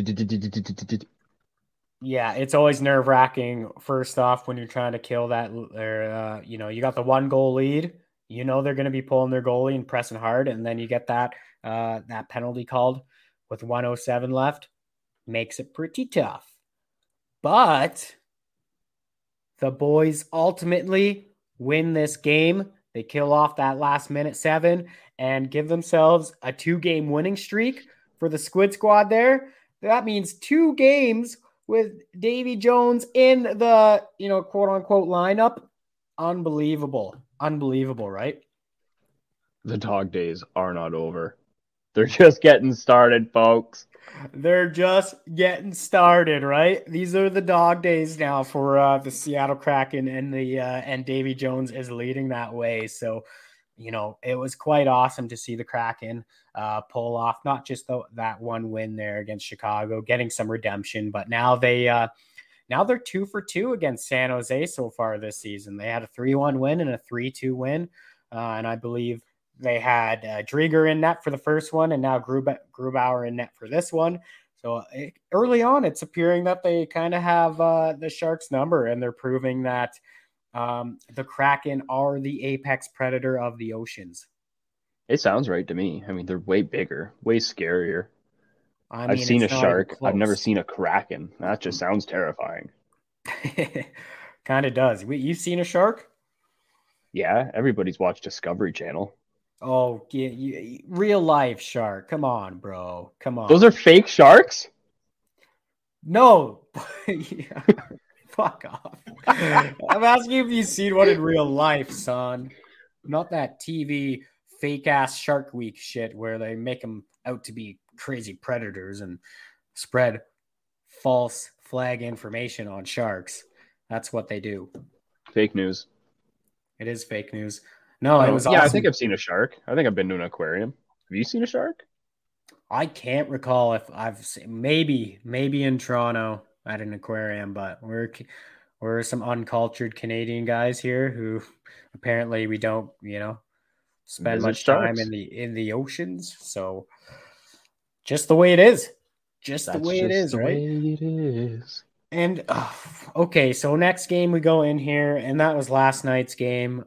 yeah, it's always nerve-wracking, first off, when you're trying to kill that. You got the 1-goal lead. They're going to be pulling their goalie and pressing hard, and then you get that penalty called with 1:07 left. Makes it pretty tough. But the boys ultimately win this game. They kill off that last minute 7 and give themselves a 2-game winning streak for the Squid Squad there. That means 2 games with Davy Jones in the, quote unquote lineup. Unbelievable, right? The dog days are not over. They're just getting started, folks. They're just getting started, right? These are the dog days now for the Seattle Kraken, and Davy Jones is leading that way. So, it was quite awesome to see the Kraken pull off not just that one win there against Chicago, getting some redemption, but now they're 2 for 2 against San Jose so far this season. They had a 3-1 win and a 3-2 win, and I believe they had Drieger in net for the first one, and now Grubauer in net for this one. So early on, it's appearing that they kind of have the Sharks' number, and they're proving that the Kraken are the apex predator of the oceans. It sounds right to me. I mean, they're way bigger, way scarier. I've seen a shark. I've never seen a Kraken. That just sounds terrifying. Kind of does. You've seen a shark? Yeah, everybody's watched Discovery Channel. Oh, yeah, real life shark. Come on, bro. Come on. Those are fake sharks? No. Fuck off. I'm asking if you've seen one in real life, son. Not that TV fake ass Shark Week shit where they make them out to be crazy predators and spread false flag information on sharks. That's what they do. Fake news. It is fake news. No, it was awesome. I think I've seen a shark. I think I've been to an aquarium. Have you seen a shark? I can't recall if I've seen, maybe in Toronto at an aquarium, but we're some uncultured Canadian guys here who apparently we don't, spend much time in the oceans. So just the way it is. That's the way it is, right? Way it is. And okay, so next game we go in here, and that was last night's game.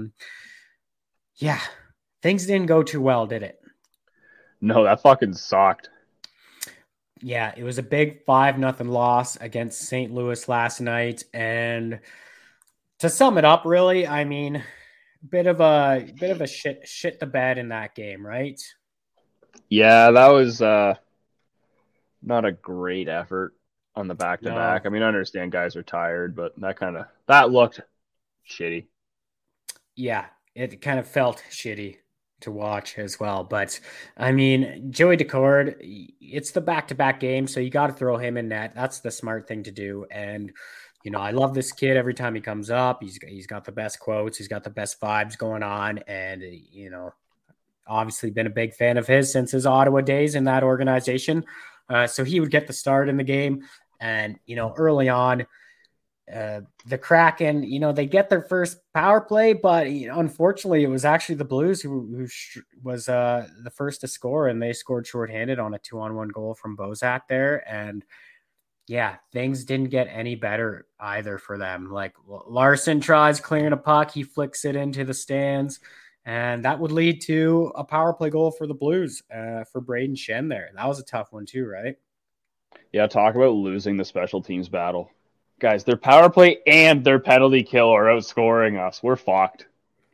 Yeah, things didn't go too well, did it? No, that fucking sucked. Yeah, it was a big 5-0 loss against St. Louis last night. And to sum it up, really, I mean, bit of a shit the bed in that game, right? Yeah, that was not a great effort on the back-to-back. No. I mean, I understand guys are tired, but that looked shitty. Yeah, it kind of felt shitty to watch as well. But I mean, Joey Daccord, it's the back-to-back game, so you got to throw him in net. That's the smart thing to do. And I love this kid every time he comes up. He's got the best quotes, he's got the best vibes going on, and obviously been a big fan of his since his Ottawa days in that organization. So he would get the start in the game, and early on, the Kraken, they get their first power play, but unfortunately, it was actually the Blues who was the first to score, and they scored shorthanded on a 2-on-1 goal from Bozak there. And yeah, things didn't get any better either for them. Like Larson tries clearing a puck, he flicks it into the stands, and that would lead to a power play goal for the Blues for Braden Shen there. That was a tough one too, right? Yeah, talk about losing the special teams battle. Guys, their power play and their penalty kill are outscoring us. We're fucked.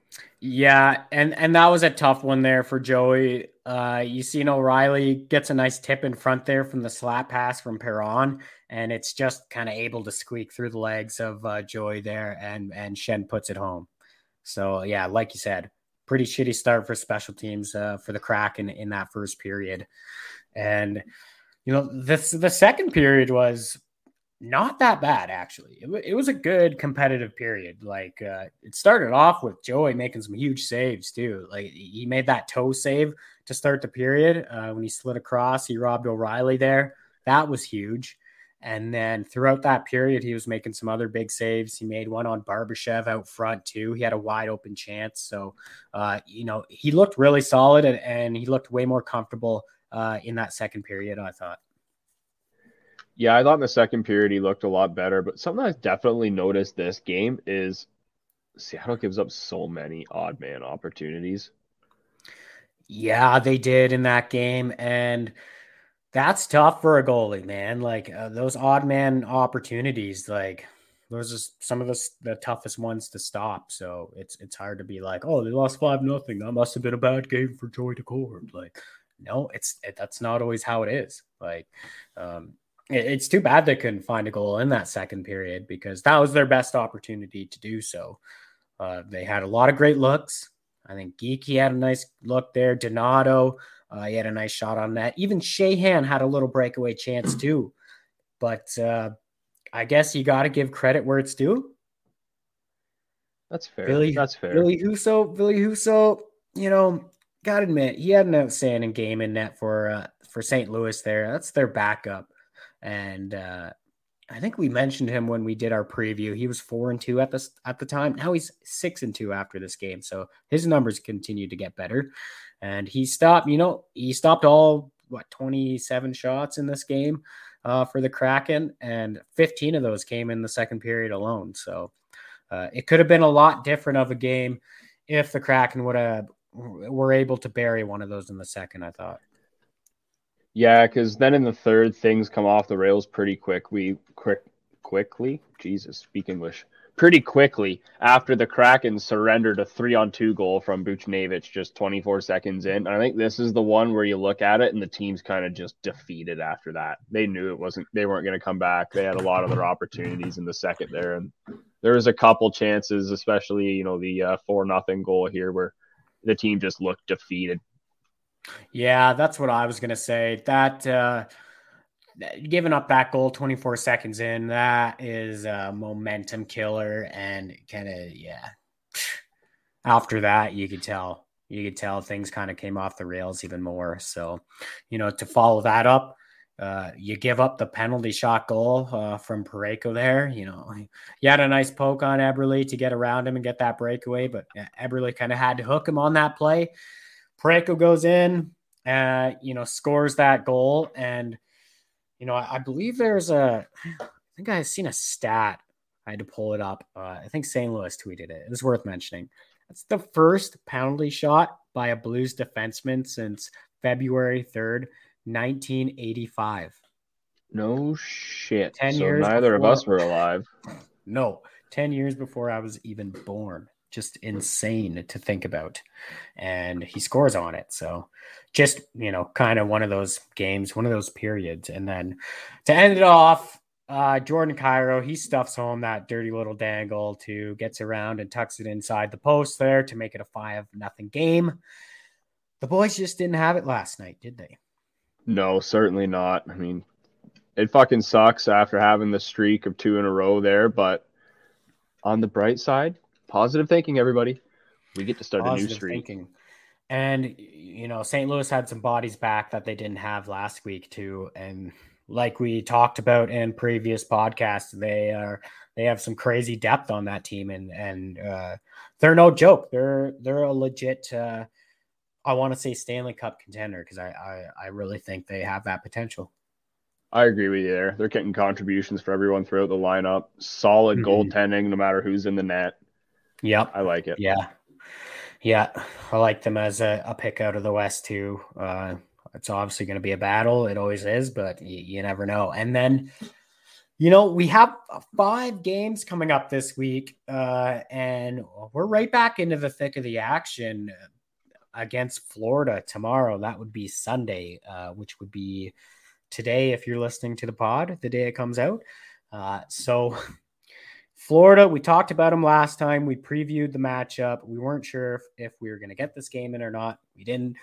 Yeah, and that was a tough one there for Joey. You see, O'Reilly gets a nice tip in front there from the slap pass from Perron, and it's just kind of able to squeak through the legs of Joey there, and Schenn puts it home. So yeah, like you said, pretty shitty start for special teams for the Kraken in that first period, and the second period was not that bad, actually. It was a good competitive period. Like it started off with Joey making some huge saves too. Like he made that toe save to start the period when he slid across. He robbed O'Reilly there. That was huge. And then throughout that period, he was making some other big saves. He made one on Barbashev out front too. He had a wide open chance. So, he looked really solid and he looked way more comfortable in that second period, I thought. Yeah, I thought in the second period he looked a lot better, but something I definitely noticed this game is Seattle gives up so many odd man opportunities. Yeah, they did in that game, and that's tough for a goalie, man. Like those odd man opportunities, like those are some of the toughest ones to stop. So it's hard to be like, oh, they lost 5-0. That must have been a bad game for Joey Daccord. Like, no, that's not always how it is. Like, it's too bad they couldn't find a goal in that second period because that was their best opportunity to do so. They had a lot of great looks. I think Geekie had a nice look there. Donato, he had a nice shot on net. Even Sheahan had a little breakaway chance too. But I guess you got to give credit where it's due. That's fair. That's fair. Ville Husso, got to admit, he had an outstanding game in net for St. Louis there. That's their backup. And I think we mentioned him when we did our preview. He was 4-2 at the time. Now he's 6-2 after this game. So his numbers continue to get better. And he stopped all 27 shots in this game for the Kraken, and 15 of those came in the second period alone. So it could have been a lot different of a game if the Kraken were able to bury one of those in the second, I thought. Yeah, because then in the third, things come off the rails pretty quickly. Jesus, speak English. Pretty quickly after the Kraken surrendered a 3-on-2 goal from Buchnevich just 24 seconds in. And I think this is the one where you look at it and the team's kind of just defeated after that. They knew they weren't going to come back. They had a lot of their opportunities in the second there. And there was a couple chances, especially, the 4-0 goal here where the team just looked defeated. Yeah, that's what I was going to say. That giving up that goal 24 seconds in, that is a momentum killer. And kind of, after that, you could tell things kind of came off the rails even more. So, to follow that up, you give up the penalty shot goal from Parayko there. You had a nice poke on Eberle to get around him and get that breakaway, but Eberle kind of had to hook him on that play. Parayko goes in, scores that goal. And, I believe I think I've seen a stat. I had to pull it up. I think St. Louis tweeted it. It was worth mentioning. It's the first penalty shot by a Blues defenseman since February 3rd, 1985. No shit. 10 so years neither before, of us were alive. No, 10 years before I was even born. Just insane to think about. And he scores on it. So just, kind of one of those games, one of those periods. And then to end it off, Jordan Kyrou, he stuffs home that dirty little dangle gets around and tucks it inside the post there to make it a 5-0 game. The boys just didn't have it last night, did they? No, certainly not. I mean, it fucking sucks after having the streak of 2 in a row there, but on the bright side, positive thinking, everybody. We get to start a new streak. Thinking. And, St. Louis had some bodies back that they didn't have last week, too. And like we talked about in previous podcasts, they have some crazy depth on that team. And they're no joke. They're a legit, I want to say Stanley Cup contender because I really think they have that potential. I agree with you there. They're getting contributions for everyone throughout the lineup. Solid goaltending, no matter who's in the net. Yep. I like it. Yeah. I like them as a pick out of the West too. It's obviously going to be a battle. It always is, but you never know. And then, We have 5 games coming up this week, and we're right back into the thick of the action against Florida tomorrow. That would be Sunday, which would be today if you're listening to the pod, the day it comes out. So Florida, we talked about them last time. We previewed the matchup. We weren't sure if we were going to get this game in or not. We didn't.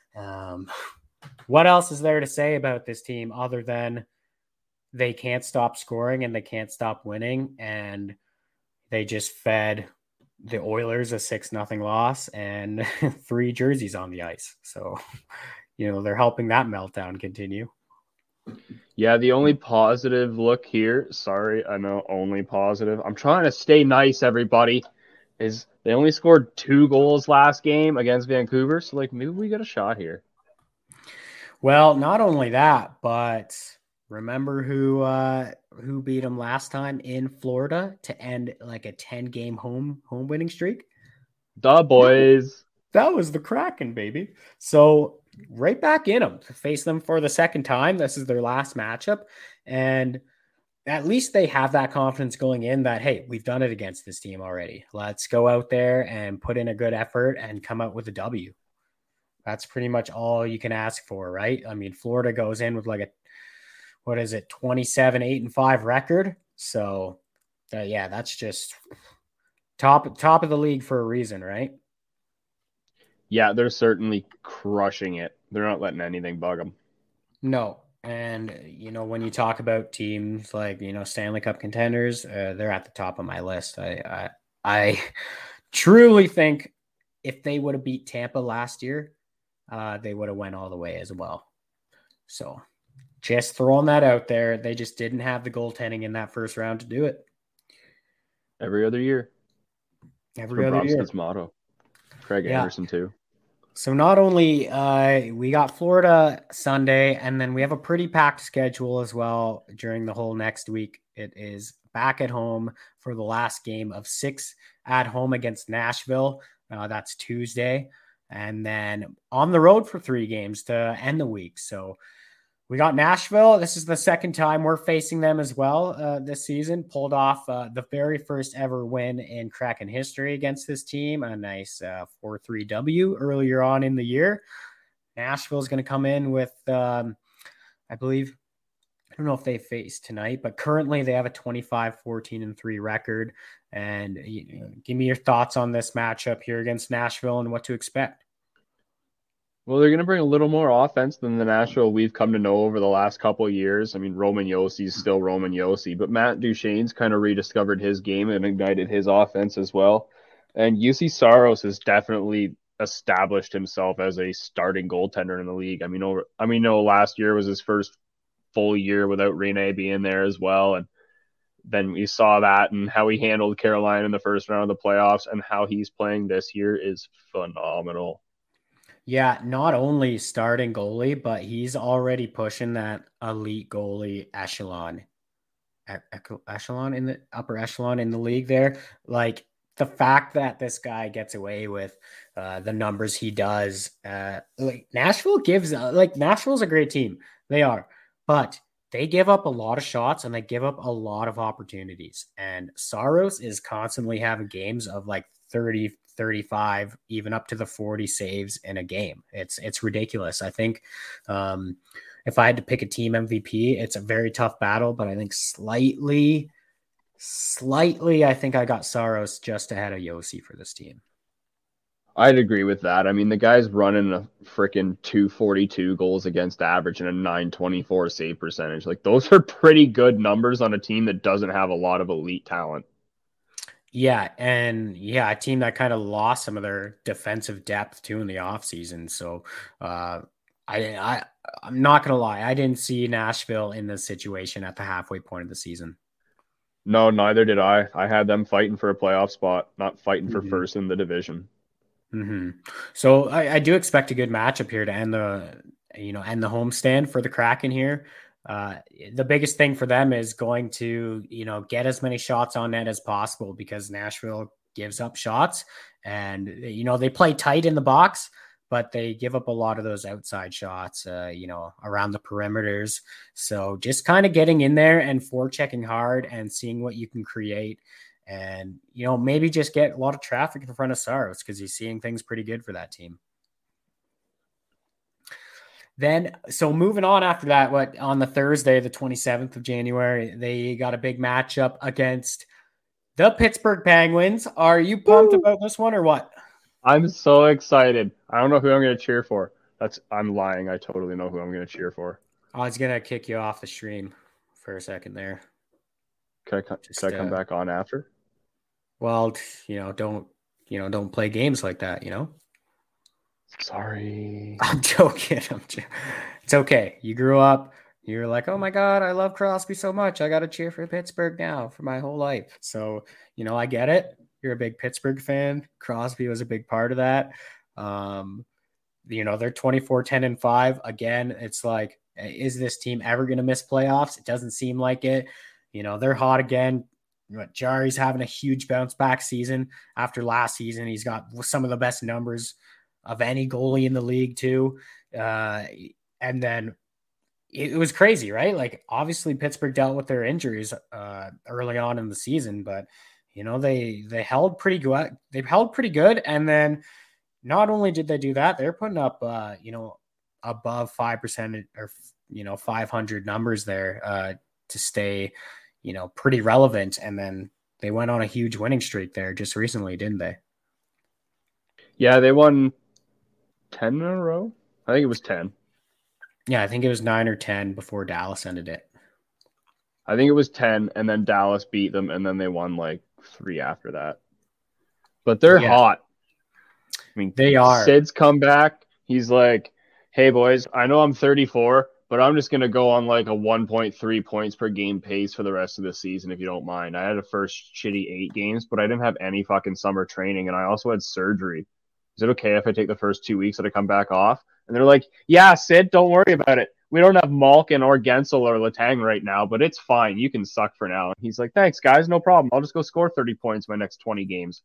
What else is there to say about this team other than they can't stop scoring and they can't stop winning, and they just fed the Oilers a 6-0 loss and 3 jerseys on the ice. So, they're helping that meltdown continue. Yeah, the only positive look here, sorry, I know only positive. I'm trying to stay nice, everybody, is they only scored 2 goals last game against Vancouver. So, maybe we got a shot here. Well, not only that, but remember who beat them last time in Florida to end a 10-game home winning streak? The boys. That was the Kraken, baby. So right back in them to face them for the second time. This is their last matchup. And at least they have that confidence going in that, hey, we've done it against this team already. Let's go out there and put in a good effort and come out with a W. That's pretty much all you can ask for, right? I mean, Florida goes in with 27-8-5 record. So that's just top of the league for a reason, right? Yeah, they're certainly crushing it. They're not letting anything bug them. No. And, when you talk about teams like, Stanley Cup contenders, they're at the top of my list. I truly think if they would have beat Tampa last year, they would have went all the way as well. So just throwing that out there. They just didn't have the goaltending in that first round to do it. Every other year. Every other year. Motto. Craig Anderson too. So not only we got Florida Sunday, and then we have a pretty packed schedule as well during the whole next week. It is back at home for the last game of 6 at home against Nashville. That's Tuesday. And then on the road for 3 games to end the week. So we got Nashville. This is the second time we're facing them as well this season. Pulled off the very first ever win in Kraken history against this team. A nice 4-3 W earlier on in the year. Nashville is going to come in with, I believe, I don't know if they face tonight, but currently they have a 25-14-3 record. And give me your thoughts on this matchup here against Nashville and what to expect. Well, they're going to bring a little more offense than the Nashville we've come to know over the last couple of years. I mean, Roman Yossi's still Roman Josi, but Matt Duchene's kind of rediscovered his game and ignited his offense as well. And Juuse Saros has definitely established himself as a starting goaltender in the league. I mean, last year was his first full year without Rene being there as well. And then we saw that and how he handled Carolina in the first round of the playoffs, and how he's playing this year is phenomenal. Yeah, not only starting goalie, but he's already pushing that elite goalie echelon in the upper echelon in the league there. Like the fact that this guy gets away with the numbers he does, Nashville's a great team. They are, but they give up a lot of shots and they give up a lot of opportunities. And Saros is constantly having games of 30, 35, even up to the 40 saves in a game. It's ridiculous. I think if I had to pick a team MVP, it's a very tough battle, but I think slightly, I think I got Saros just ahead of Josi for this team. I'd agree with that. I mean, the guy's running a freaking 242 goals against average and a 924 save percentage. Those are pretty good numbers on a team that doesn't have a lot of elite talent. Yeah, and a team that kind of lost some of their defensive depth too in the offseason. So I'm not going to lie. I didn't see Nashville in this situation at the halfway point of the season. No, neither did I. I had them fighting for a playoff spot, not fighting for first in the division. Mm-hmm. So I do expect a good matchup here to end the homestand for the Kraken here. The biggest thing for them is going to, get as many shots on net as possible, because Nashville gives up shots and, they play tight in the box, but they give up a lot of those outside shots, around the perimeters. So just kind of getting in there and forechecking hard and seeing what you can create. And, maybe just get a lot of traffic in front of Saros because he's seeing things pretty good for that team. Then, so moving on after that, on the Thursday, the 27th of January, they got a big matchup against the Pittsburgh Penguins. Are you pumped about this one or what? I'm so excited. I don't know who I'm going to cheer for. I'm lying. I totally know who I'm going to cheer for. I was going to kick you off the stream for a second there. Can I come back on after? Well, don't play games like that, Sorry. I'm joking. It's okay. You grew up. You're like, oh my God, I love Crosby so much. I got to cheer for Pittsburgh now for my whole life. So, I get it. You're a big Pittsburgh fan. Crosby was a big part of that. They're 24-10-5. Again, it's like, is this team ever going to miss playoffs? It doesn't seem like it. They're hot again. Jari's having a huge bounce back season after last season. He's got some of the best numbers of any goalie in the league too. And then it was crazy, right? Like obviously Pittsburgh dealt with their injuries early on in the season, but they held pretty good. They've held pretty good. And then not only did they do that, they're putting up, above 5% or, 500 numbers there to stay, pretty relevant. And then they went on a huge winning streak there just recently, didn't they? Yeah, they won 10 in a row. I think it was 10. Yeah, I think it was 9 or 10 before Dallas ended it. I think it was 10, and then Dallas beat them, and then they won like 3 after that. But they're hot. I mean, they are. Sid's come back. He's like, hey, boys, I know I'm 34, but I'm just going to go on like a 1.3 points per game pace for the rest of the season, if you don't mind. I had a first shitty 8 games, but I didn't have any fucking summer training, and I also had surgery. Is it okay if I take the first 2 weeks that I come back off? And they're like, yeah, Sid, don't worry about it. We don't have Malkin or Gensel or Letang right now, but it's fine. You can suck for now. And he's like, thanks, guys. No problem. I'll just go score 30 points my next 20 games.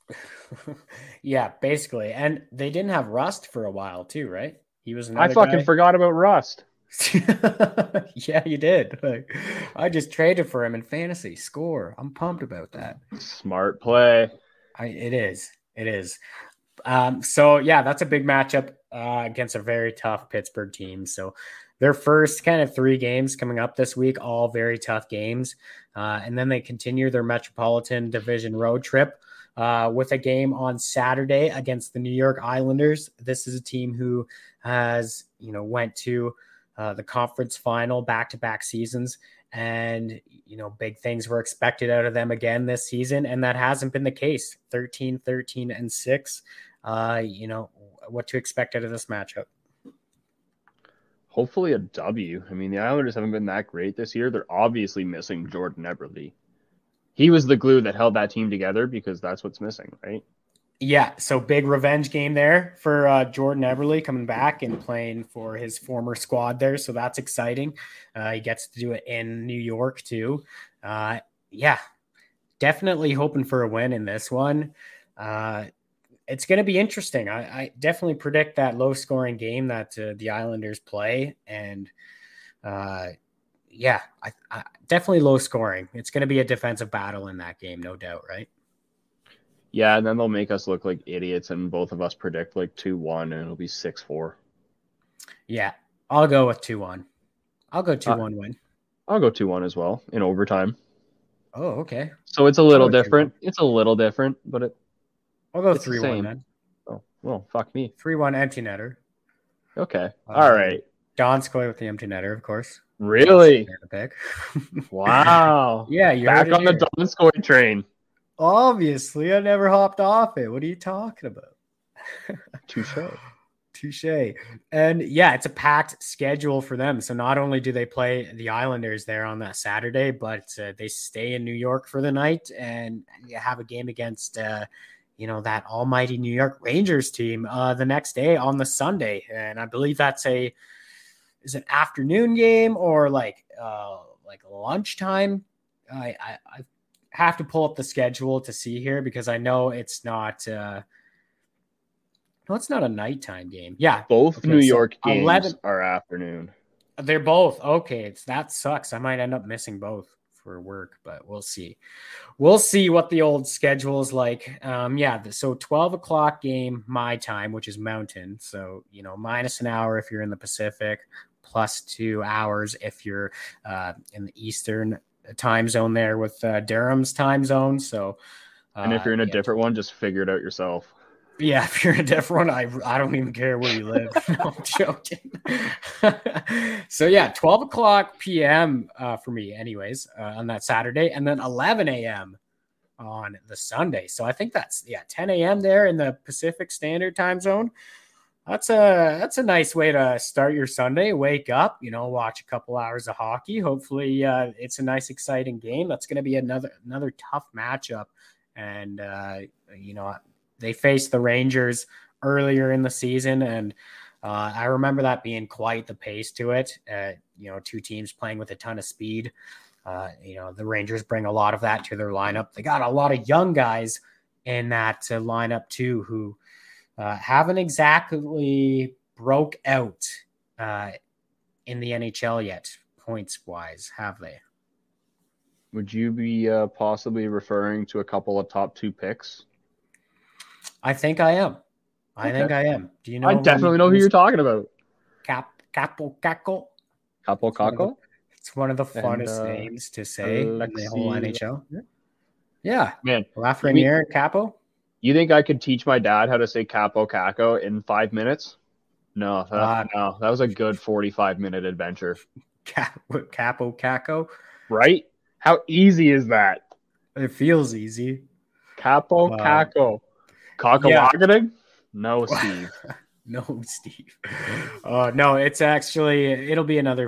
Yeah, basically. And they didn't have Rust for a while too, right? He was I fucking forgot about Rust. Yeah, you did. Like, I just traded for him in fantasy. Score. I'm pumped about that. Smart play. It is. So yeah, that's a big matchup against a very tough Pittsburgh team. So their first kind of 3 games coming up this week, all very tough games. And then they continue their Metropolitan Division road trip with a game on Saturday against the New York Islanders. This is a team who has, went to the conference final back-to-back seasons. And, big things were expected out of them again this season. And that hasn't been the case. 13-13-6. What to expect out of this matchup? Hopefully a W. I mean, the Islanders haven't been that great this year. They're obviously missing Jordan Eberle. He was the glue that held that team together because that's what's missing, right? Yeah, so big revenge game there for Jordan Eberle coming back and playing for his former squad there. So that's exciting. He gets to do it in New York too. Yeah, definitely hoping for a win in this one. It's going to be interesting. I definitely predict that low-scoring game that the Islanders play. And, I definitely low-scoring. It's going to be a defensive battle in that game, no doubt, right? Yeah, and then they'll make us look like idiots, and both of us predict like 2-1, and it'll be 6-4. Yeah, I'll go with 2-1. I'll go 2-1 win. I'll go 2-1 as well in overtime. Oh, okay. So it's a little different. 2-1. It's a little different, but I'll go 3-1 then. Oh, well, fuck me. 3-1 empty netter. Okay. All right. Donskoy with the empty netter, of course. Really? Wow. Yeah, you're back on the Donskoy train. Obviously, I never hopped off it. What are you talking about? Touche. And yeah, it's a packed schedule for them. So not only do they play the Islanders there on that Saturday, but they stay in New York for the night and have a game against, that almighty New York Rangers team the next day on the Sunday. And I believe that's is an afternoon game or like lunchtime. I have to pull up the schedule to see here because I know it's not No, it's not a nighttime game. Yeah. Both Okay, New so York games 11 are afternoon. They're both okay. That sucks. I might end up missing both for work, but we'll see. We'll see what the old schedule is like. So 12 o'clock game my time, which is Mountain. So minus an hour if you're in the Pacific, plus 2 hours if you're in the Eastern time zone there with Durham's time zone. So, and if you're in a different one, just figure it out yourself. Yeah, if you're a different one, I don't even care where you live. No, I'm joking. So 12 o'clock p.m. For me, anyways, on that Saturday, and then 11 a.m. on the Sunday. So I think that's 10 a.m. there in the Pacific Standard Time Zone. That's a nice way to start your Sunday. Wake up, watch a couple hours of hockey. Hopefully, it's a nice, exciting game. That's going to be another tough matchup, and they faced the Rangers earlier in the season, and I remember that being quite the pace to it. Two teams playing with a ton of speed. The Rangers bring a lot of that to their lineup. They got a lot of young guys in that lineup too, who haven't exactly broke out in the NHL yet, points-wise, have they? Would you be possibly referring to a couple of top 2 picks? I think I am. Do you know? I definitely know who you're talking about. Kaapo Kakko. Kaapo Kakko? It's one of the funnest names to say in the whole NHL. Yeah. Man. Lafreniere and Kaapo. You think I could teach my dad how to say Kaapo Kakko in 5 minutes? No, that was a good 45-minute adventure. Kaapo Kakko? Right? How easy is that? It feels easy. Kaapo Kakko. Kakalagadig? No, Steve. No, Steve. No, it'll be another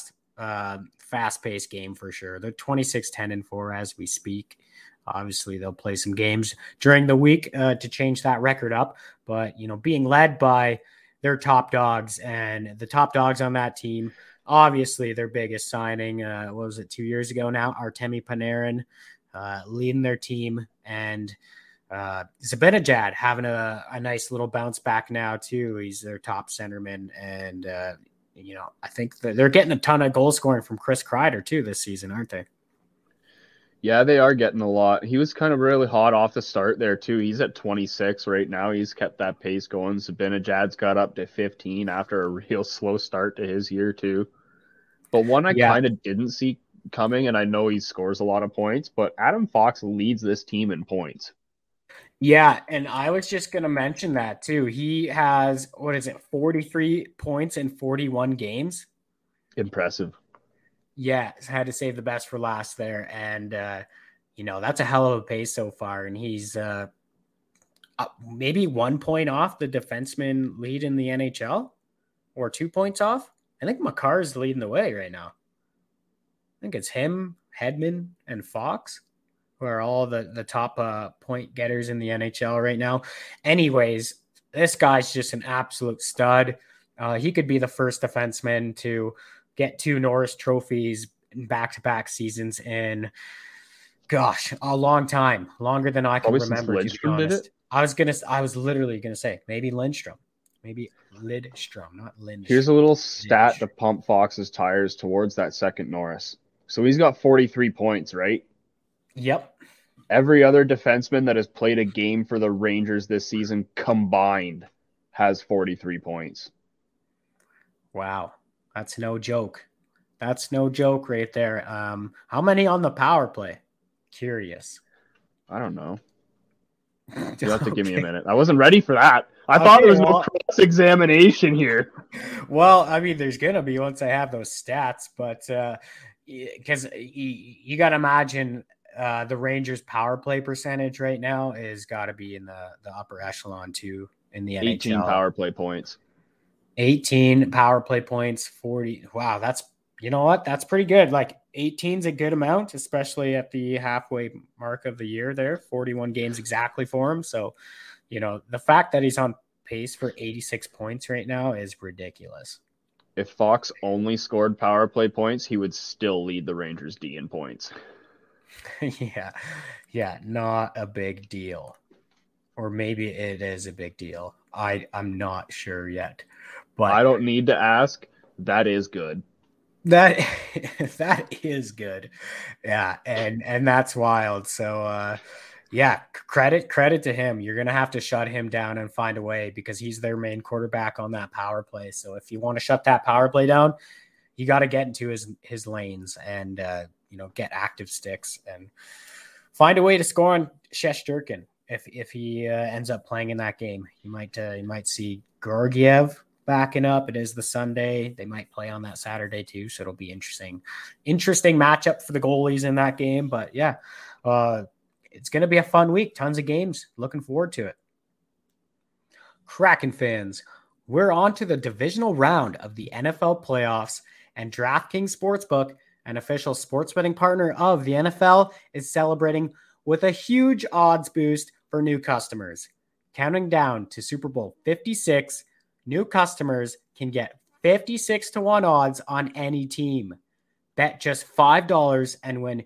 fast-paced game for sure. They're 26-10-4 as we speak. Obviously, they'll play some games during the week to change that record up. But, being led by their top dogs, and the top dogs on that team, obviously their biggest signing, what was it, 2 years ago now? Artemi Panarin leading their team, and Zibanejad having a nice little bounce back now too. He's their top centerman, and I think that they're getting a ton of goal scoring from Chris Kreider too this season, aren't they? Yeah, they are getting a lot. He was kind of really hot off the start there too. He's at 26 right now. He's kept that pace going. Zibanejad's got up to 15 after a real slow start to his year too. But one I kind of didn't see coming, and I know he scores a lot of points, but Adam Fox leads this team in points. Yeah, and I was just going to mention that too. He has, 43 points in 41 games? Impressive. Yeah, had to save the best for last there. And, that's a hell of a pace so far. And he's maybe 1 point off the defenseman lead in the NHL, or 2 points off. I think Makar's leading the way right now. I think it's him, Hedman, and Fox, who are all the top point getters in the NHL right now. Anyways, this guy's just an absolute stud. He could be the first defenseman to get 2 Norris trophies in back-to-back seasons in, a long time, longer than I can remember. Lidstrom did it? I was literally gonna say maybe Lindstrom, not Lindstrom. Here's a little stat to pump Fox's tires towards that second Norris. So he's got 43 points, right? Yep. Every other defenseman that has played a game for the Rangers this season combined has 43 points. Wow. That's no joke. That's no joke right there. How many on the power play? Curious. I don't know. You'll have to give me a minute. I wasn't ready for that. I thought there was no cross-examination here. Well, I mean, there's going to be once I have those stats, but because you got to imagine the Rangers' power play percentage right now is got to be in the upper echelon too in the 18 NHL. Power play points. 18 power play points, 40. Wow, that's That's pretty good. Like 18 is a good amount, especially at the halfway mark of the year there. 41 games exactly for him. So, the fact that he's on pace for 86 points right now is ridiculous. If Fox only scored power play points, he would still lead the Rangers D in points. Yeah, not a big deal. or maybe it is a big deal. I'm not sure yet, but I don't need to ask. That is good. That is good. Yeah, and that's wild. So yeah, credit to him. You're gonna have to shut him down and find a way, because he's their main quarterback on that power play. So if you want to shut that power play down, you got to get into his lanes and get active sticks and find a way to score on Shesterkin. If he ends up playing in that game, you might see Georgiev backing up. It is the Sunday. They might play on that Saturday too, so it'll be interesting matchup for the goalies in that game. But yeah, it's going to be a fun week. Tons of games. Looking forward to it. Kraken fans, we're on to the divisional round of the NFL playoffs, and DraftKings Sportsbook, an official sports betting partner of the NFL, is celebrating with a huge odds boost for new customers. Counting down to Super Bowl 56, new customers can get 56-1 odds on any team. Bet just $5 and win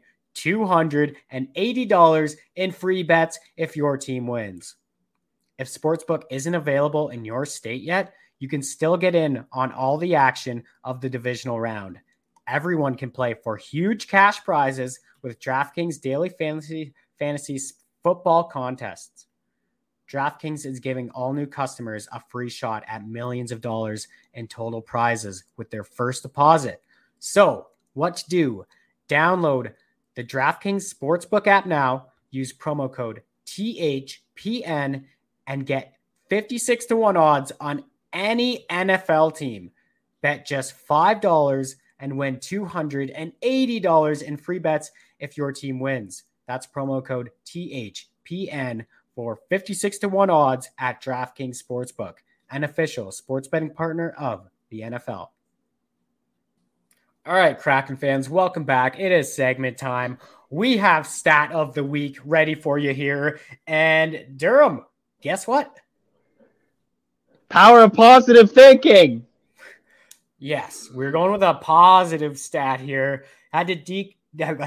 $280 in free bets if your team wins. If Sportsbook isn't available in your state yet, you can still get in on all the action of the divisional round. Everyone can play for huge cash prizes with DraftKings daily fantasy football contests. DraftKings is giving all new customers a free shot at millions of dollars in total prizes with their first deposit. So, what to do? Download the DraftKings Sportsbook app now, use promo code THPN, and get 56-1 odds on any NFL team. Bet just $5 and win $280 in free bets if your team wins. That's promo code THPN for 56-1 odds at DraftKings Sportsbook, an official sports betting partner of the NFL. All right, Kraken fans, welcome back. It is segment time. We have stat of the week ready for you here. And Durham, guess what? Power of positive thinking. Yes, we're going with a positive stat here. Had to dig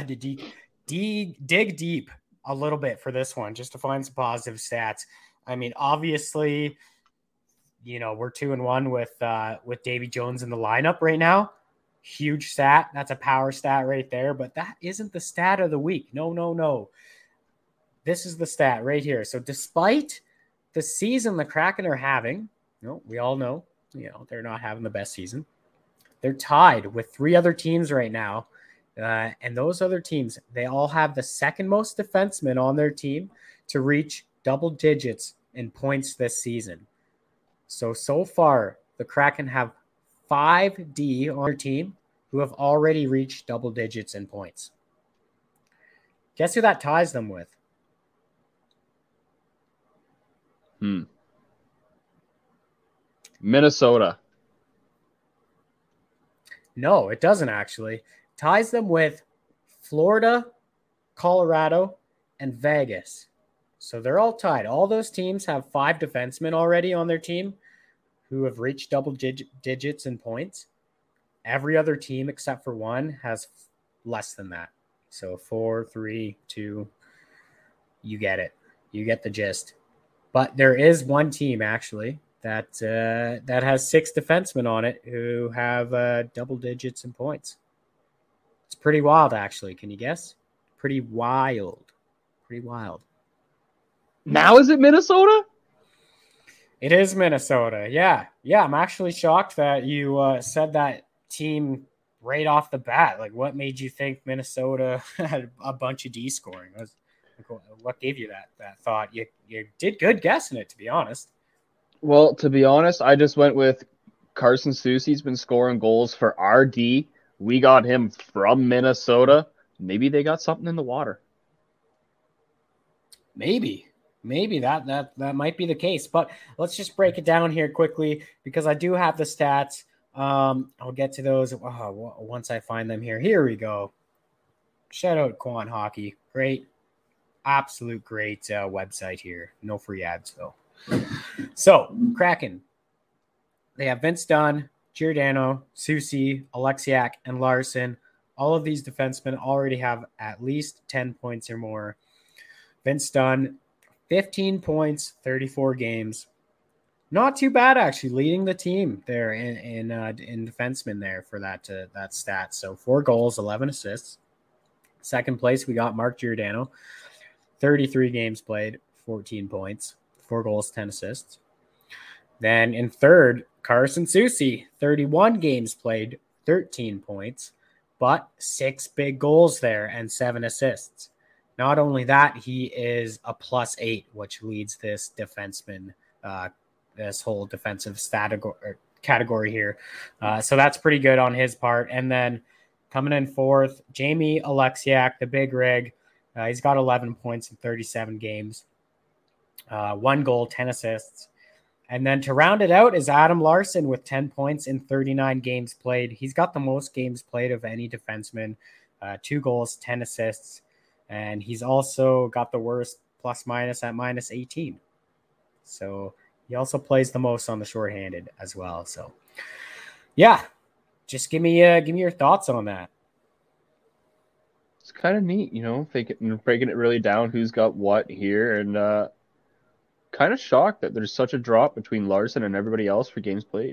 deep a little bit for this one just to find some positive stats. I mean, obviously, we're 2-1 with Davy Jones in the lineup right now. Huge stat. That's a power stat right there, but that isn't the stat of the week. No. This is the stat right here. So despite the season the Kraken are having, we all know, they're not having the best season. They're tied with 3 other teams right now. And those other teams, they all have the second most defensemen on their team to reach double digits in points this season. So far, the Kraken have 5D on their team who have already reached double digits in points. Guess who that ties them with? Minnesota. No, it doesn't actually. Ties them with Florida, Colorado, and Vegas. So they're all tied. All those teams have 5 defensemen already on their team who have reached double digits in points. Every other team except for one has less than that. So 4, 3, 2, you get it. You get the gist. But there is one team actually that has 6 defensemen on it who have double digits in points. It's pretty wild, actually. Can you guess? Pretty wild. Now is it Minnesota? It is Minnesota. Yeah. I'm actually shocked that you said that team right off the bat. Like, what made you think Minnesota had a bunch of D scoring? What gave you that thought? You did good guessing it, to be honest. Well, to be honest, I just went with Carson Soucy's been scoring goals for RD. We got him from Minnesota. Maybe they got something in the water. Maybe that might be the case. But let's just break it down here quickly because I do have the stats. I'll get to those once I find them here. Here we go. Shout out Quan Hockey. Great. Absolute great website here. No free ads, though. So, Kraken. They have Vince Dunn, Giordano, Soucy, Alexiak, and Larson. All of these defensemen already have at least 10 points or more. Vince Dunn, 15 points, 34 games. Not too bad, actually, leading the team there in defenseman there for that stat. So 4 goals, 11 assists. Second place, we got Mark Giordano, 33 games played, 14 points, 4 goals, 10 assists. Then in third, Carson Soucy, 31 games played, 13 points, but 6 big goals there and 7 assists. Not only that, he is a +8, which leads this defenseman, this whole defensive category here. So that's pretty good on his part. And then coming in fourth, Jamie Alexiak, the big rig. He's got 11 points in 37 games, 1 goal, 10 assists. And then to round it out is Adam Larson with 10 points in 39 games played. He's got the most games played of any defenseman, 2 goals, 10 assists. And he's also got the worst plus-minus at -18. So he also plays the most on the shorthanded as well. So, yeah, just give me your thoughts on that. It's kind of neat, breaking it really down, who's got what here, and kind of shocked that there's such a drop between Larson and everybody else for games played.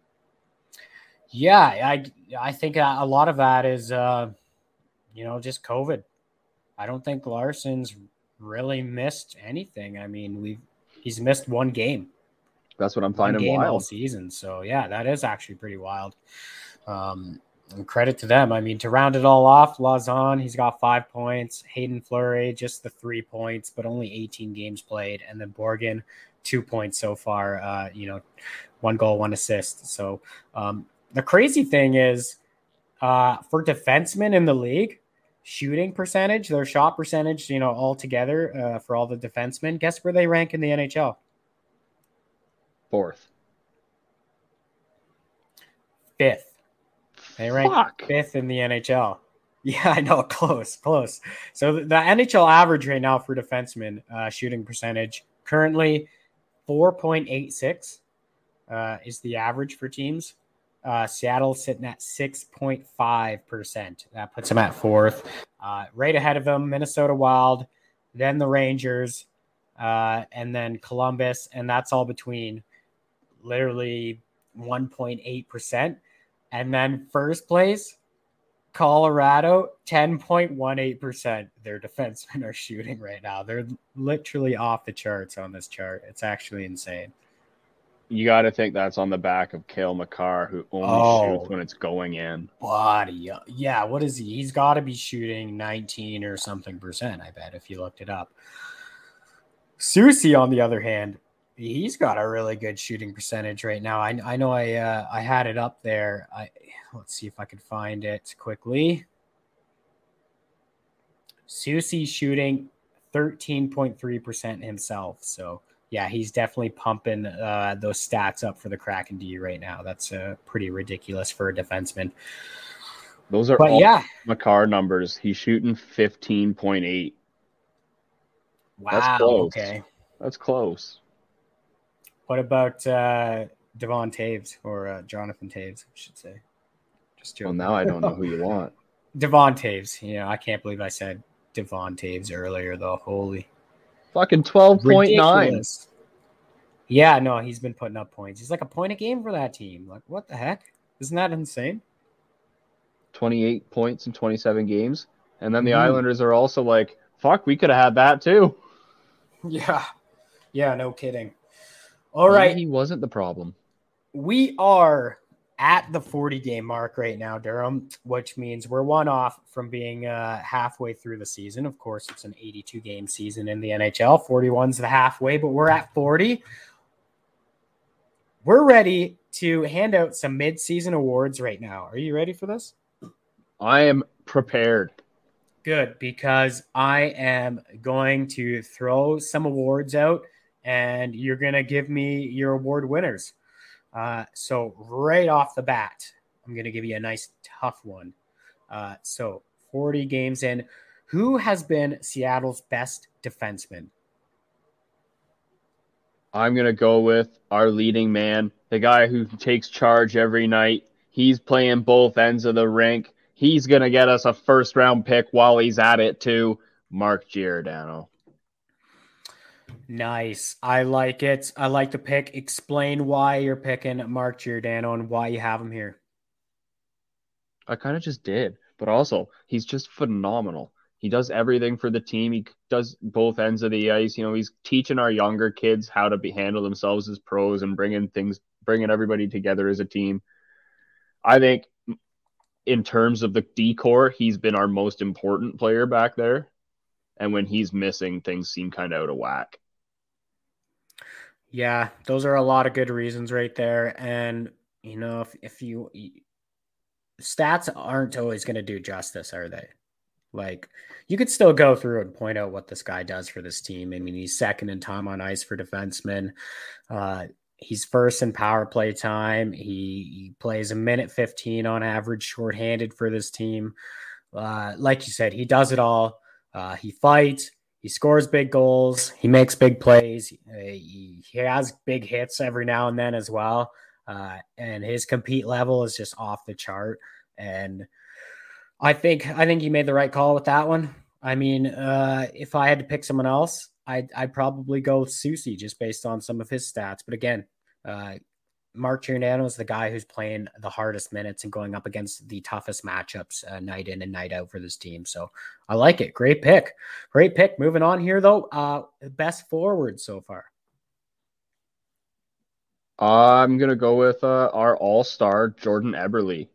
Yeah, I think a lot of that is, just COVID. I don't think Larson's really missed anything. I mean, he's missed 1 game. That's what I'm finding wild all season. So yeah, that is actually pretty wild. And credit to them. I mean, to round it all off, Lauzon, he's got 5 points. Hayden Fleury, just the 3 points, but only 18 games played. And then Borgen, 2 points so far. 1 goal, 1 assist. So the crazy thing is, for defensemen in the league, shooting percentage, their shot percentage, all together for all the defensemen, guess where they rank in the NHL? 4th. 5th. They rank 5th in the NHL. Yeah, I know. Close. So the NHL average right now for defensemen shooting percentage currently 4.86 is the average for teams. Seattle sitting at 6.5%. That puts them at 4th. Right ahead of them, Minnesota Wild, then the Rangers, and then Columbus. And that's all between literally 1.8%. And then first place, Colorado, 10.18%. Their defensemen are shooting right now. They're literally off the charts on this chart. It's actually insane. You got to think that's on the back of Cale Makar, who only shoots when it's going in. Body. Yeah, what is he? He's got to be shooting 19 or something percent, I bet, if you looked it up. Soucy, on the other hand, he's got a really good shooting percentage right now. I know I had it up there. Let's see if I can find it quickly. Soucy shooting 13.3% himself. So, yeah, he's definitely pumping those stats up for the Kraken D right now. That's pretty ridiculous for a defenseman. Those are all Makar numbers. He's shooting 15.8. Wow. That's close. Okay. That's close. What about Devon Taves or Jonathan Taves, I should say? Just well, now I don't know who you want. Devon Taves. I can't believe I said Devon Taves earlier, though. Holy. Fucking 12.9. Yeah, no, he's been putting up points. He's like a point a game for that team. Like, what the heck? Isn't that insane? 28 points in 27 games. And then the Islanders are also like, fuck, we could have had that too. Yeah. Yeah, no kidding. All right. He wasn't the problem. We are at the 40-game mark right now, Durham, which means we're 1 off from being halfway through the season. Of course, it's an 82-game season in the NHL. 41's the halfway, but we're at 40. We're ready to hand out some mid-season awards right now. Are you ready for this? I am prepared. Good, because I am going to throw some awards out, and you're going to give me your award winners. So right off the bat, I'm going to give you a nice tough one. So 40 games in, who has been Seattle's best defenseman? I'm going to go with our leading man, the guy who takes charge every night. He's playing both ends of the rink. He's going to get us a first-round pick while he's at it, too. Mark Giordano. Nice. I like it. I like the pick. Explain why you're picking Mark Giordano and why you have him here. I kind of just did, but also he's just phenomenal. He does everything for the team. He does both ends of the ice. He's teaching our younger kids how to handle themselves as pros and bringing everybody together as a team. I think in terms of the decor, he's been our most important player back there. And when he's missing, things seem kind of out of whack. Yeah, those are a lot of good reasons right there. And, if you stats aren't always going to do justice, are they? Like, you could still go through and point out what this guy does for this team. I mean, he's second in time on ice for defensemen. He's first in power play time. He plays a minute 15 on average shorthanded for this team. Like you said, he does it all. He fights. He scores big goals. He makes big plays. He has big hits every now and then as well. And his compete level is just off the chart. And I think he made the right call with that one. I mean, if I had to pick someone else, I'd probably go Soucy just based on some of his stats. But again, Mark Giordano is the guy who's playing the hardest minutes and going up against the toughest matchups night in and night out for this team. So I like it. Great pick. Moving on here, though. Best forward so far. I'm going to go with our all-star, Jordan Eberle.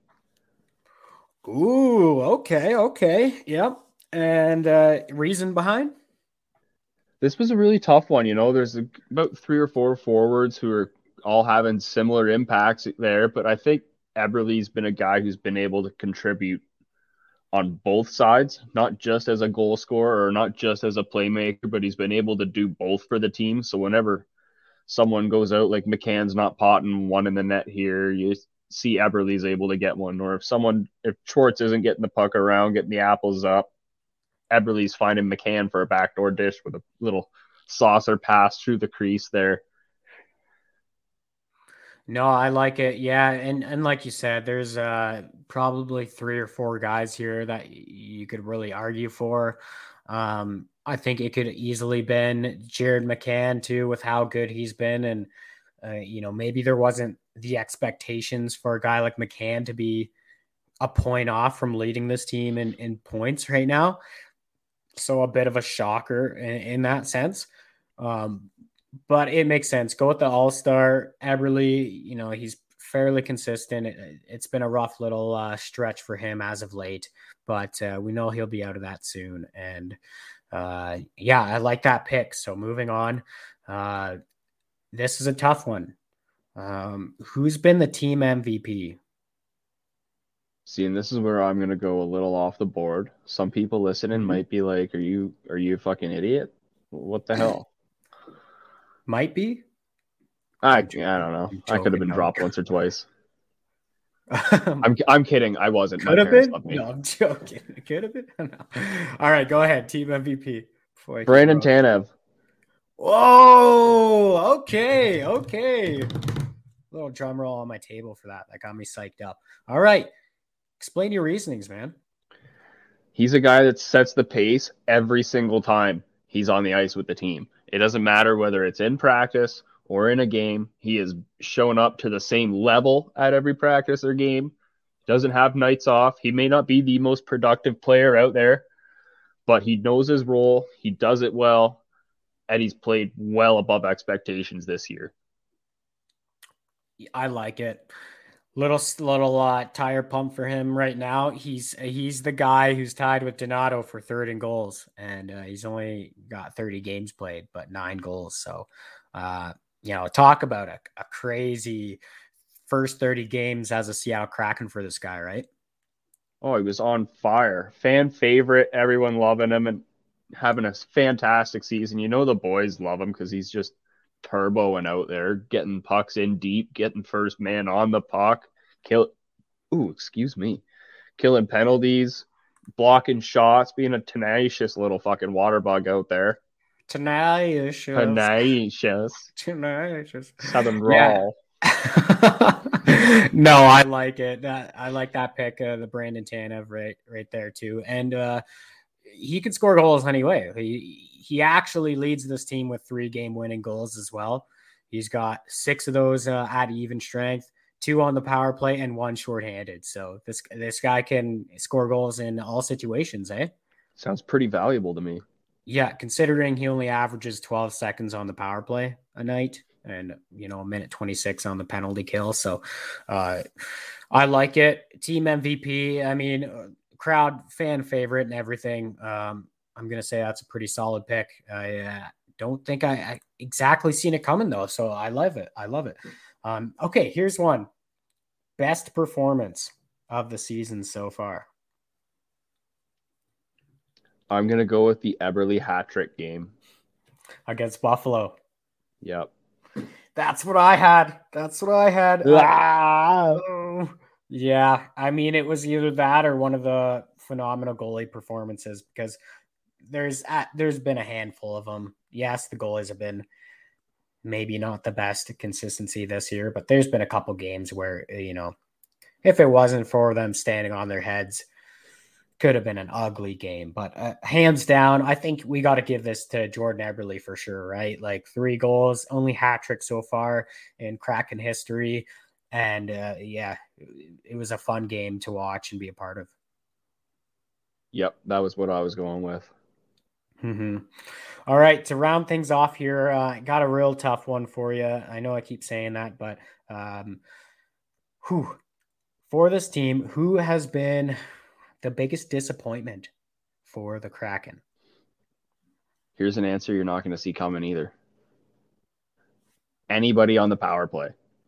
Ooh, okay. Yep. And reason behind? This was a really tough one. There's about 3 or 4 forwards who are all having similar impacts there, but I think Eberle's been a guy who's been able to contribute on both sides, not just as a goal scorer or not just as a playmaker, but he's been able to do both for the team. So whenever someone goes out, like McCann's not potting one in the net here, you see Eberle's able to get one. Or if Schwartz isn't getting the puck around, getting the apples up, Eberle's finding McCann for a backdoor dish with a little saucer pass through the crease there. No, I like it. Yeah. And like you said, there's probably 3 or 4 guys here that you could really argue for. I think it could easily been Jared McCann too, with how good he's been. And, maybe there wasn't the expectations for a guy like McCann to be a point off from leading this team in points right now. So a bit of a shocker in that sense. But it makes sense. Go with the all-star. Eberle, he's fairly consistent. It's been a rough little stretch for him as of late, but we know he'll be out of that soon. And I like that pick. So moving on, this is a tough one. Who's been the team MVP? See, and this is where I'm going to go a little off the board. Some people listening might be like, are you a fucking idiot? What the hell? Might be. I don't know. I could have been dropped once or twice. I'm kidding. I wasn't. Could have been. No, I'm joking. It could have been. No. All right, go ahead. Team MVP. Brandon Tanev. Whoa. Okay. Little drum roll on my table for that. That got me psyched up. All right. Explain your reasonings, man. He's a guy that sets the pace every single time he's on the ice with the team. It doesn't matter whether it's in practice or in a game. He is showing up to the same level at every practice or game. Doesn't have nights off. He may not be the most productive player out there, but he knows his role. He does it well, and he's played well above expectations this year. I like it. Little tire pump for him right now. He's the guy who's tied with Donato for third in goals, and he's only got 30 games played, but 9 goals. So, talk about a crazy first 30 games as a Seattle Kraken for this guy, right? Oh, he was on fire. Fan favorite, everyone loving him and having a fantastic season. The boys love him because he's just turboing out there, getting pucks in deep, getting first man on the puck, killing penalties, blocking shots, being a tenacious little fucking water bug out there. Tenacious. Southern drawl. No, I like it. I like that pick, the Brandon Tanev right there too. And he could score goals anyway. He actually leads this team with 3 game-winning goals as well. He's got 6 of those at even strength, 2 on the power play, and 1 shorthanded. So this guy can score goals in all situations, eh? Sounds pretty valuable to me. Yeah, considering he only averages 12 seconds on the power play a night and, a minute 26 on the penalty kill. So I like it. Team MVP. I mean, crowd fan favorite and everything. I'm going to say that's a pretty solid pick. I don't think I exactly seen it coming though. So I love it. Okay, here's one. Best performance of the season so far. I'm going to go with the Eberle hat trick game against Buffalo. Yep. That's what I had. Yeah. I mean, it was either that or one of the phenomenal goalie performances because there's been a handful of them. Yes, the goalies have been maybe not the best consistency this year, but there's been a couple games where, if it wasn't for them standing on their heads, could have been an ugly game. But hands down, I think we got to give this to Jordan Eberle for sure, right? Like 3 goals, only hat trick so far in Kraken history. And it was a fun game to watch and be a part of. Yep, that was what I was going with. Mm-hmm. All right, to round things off here, got a real tough one for you. I know I keep saying that, but for this team, who has been the biggest disappointment for the Kraken? Here's an answer you're not going to see coming either. Anybody on the power play.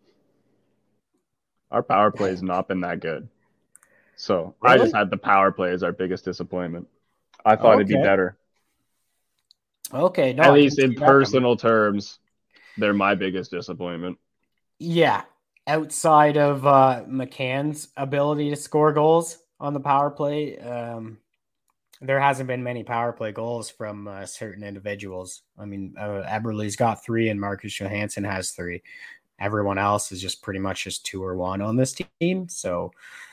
Our power play has not been that good. So really? I just had the power play as our biggest disappointment. I thought it'd be better. Okay. No, at least in personal terms, they're my biggest disappointment. Yeah. Outside of McCann's ability to score goals on the power play, there hasn't been many power play goals from certain individuals. I mean, Eberle's got 3 and Marcus Johansson has 3. Everyone else is just pretty much just 2 or 1 on this team. So,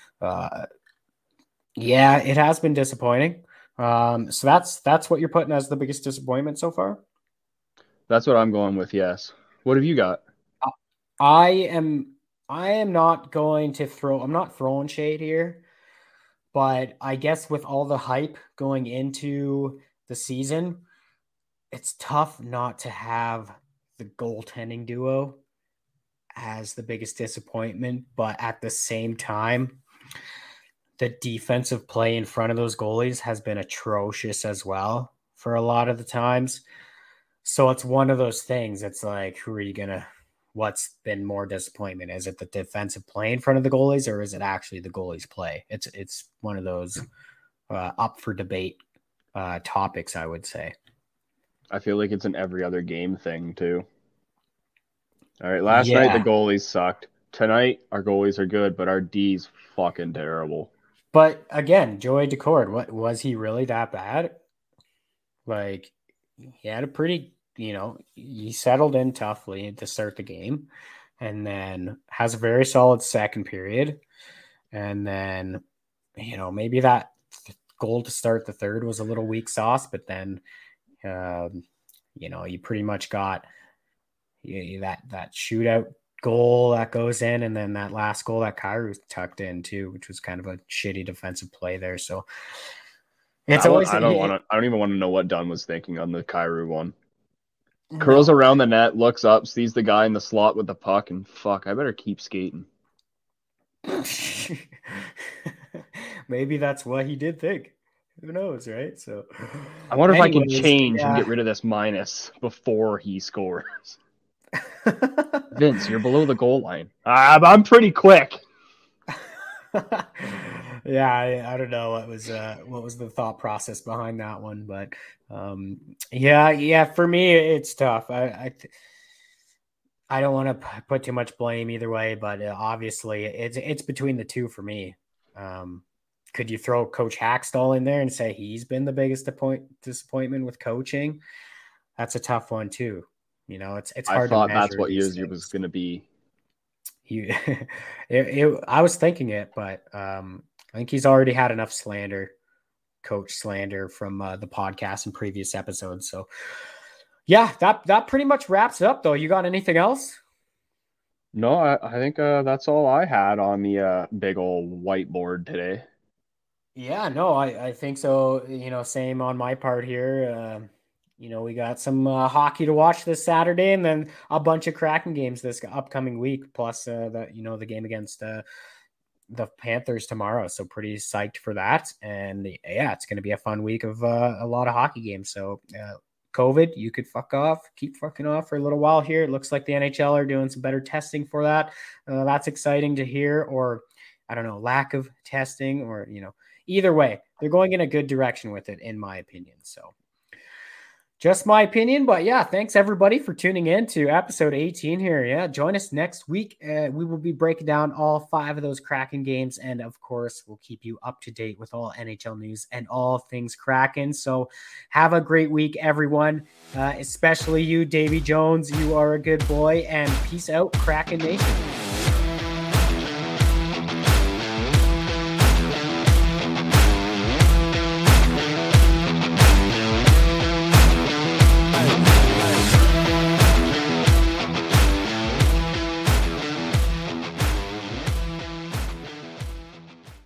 it has been disappointing. So that's what you're putting as the biggest disappointment so far? That's what I'm going with, yes. What have you got? I am not going to I'm not throwing shade here, but I guess with all the hype going into the season, it's tough not to have the goaltending duo as the biggest disappointment, but at the same time, the defensive play in front of those goalies has been atrocious as well for a lot of the times. So it's one of those things. It's like, what's been more disappointment? Is it the defensive play in front of the goalies or is it actually the goalies play? It's one of those up for debate topics, I would say. I feel like it's an every other game thing too. All right. Last night, the goalies sucked. Tonight, our goalies are good, but our D's fucking terrible. But again, Joey Daccord, what was he really that bad? Like, he had a pretty, he settled in toughly to start the game and then has a very solid second period. And then, maybe that goal to start the third was a little weak sauce, but then, you pretty much got that shootout goal that goes in, and then that last goal that Kyrou tucked in too, which was kind of a shitty defensive play there. So it's I don't even want to know what Dunn was thinking on the Kyrou one. Curls around the net, looks up, sees the guy in the slot with the puck, and fuck, I better keep skating. Maybe that's what he did think. Who knows, right? So I wonder if I can change and get rid of this minus before he scores. Vince, you're below the goal line. I'm pretty quick. I don't know what was the thought process behind that one, but for me it's tough. I don't want to put too much blame either way, but obviously it's between the two for me. Could you throw Coach Hackstall in there and say he's been the biggest disappointment with coaching? That's a tough one too. It's hard. I thought that's what yours was going to be. I was thinking it, but I think he's already had enough slander coach slander from the podcast in previous episodes. So yeah, that pretty much wraps it up though. You got anything else? No, I think that's all I had on the big old whiteboard today. Yeah, no, I think so. Same on my part here. We got some hockey to watch this Saturday, and then a bunch of Kraken games this upcoming week, plus the game against the Panthers tomorrow. So pretty psyched for that. And yeah, it's going to be a fun week of a lot of hockey games. So COVID, you could keep fucking off for a little while here. It looks like the NHL are doing some better testing for that. That's exciting to hear, or I don't know, lack of testing, or, either way, they're going in a good direction with it, in my opinion. So just my opinion, but yeah, thanks everybody for tuning in to episode 18 here. Yeah, join us next week. We will be breaking down all 5 of those Kraken games, and of course, we'll keep you up to date with all NHL news and all things Kraken. So have a great week, everyone, especially you, Davy Jones. You are a good boy, and peace out, Kraken Nation.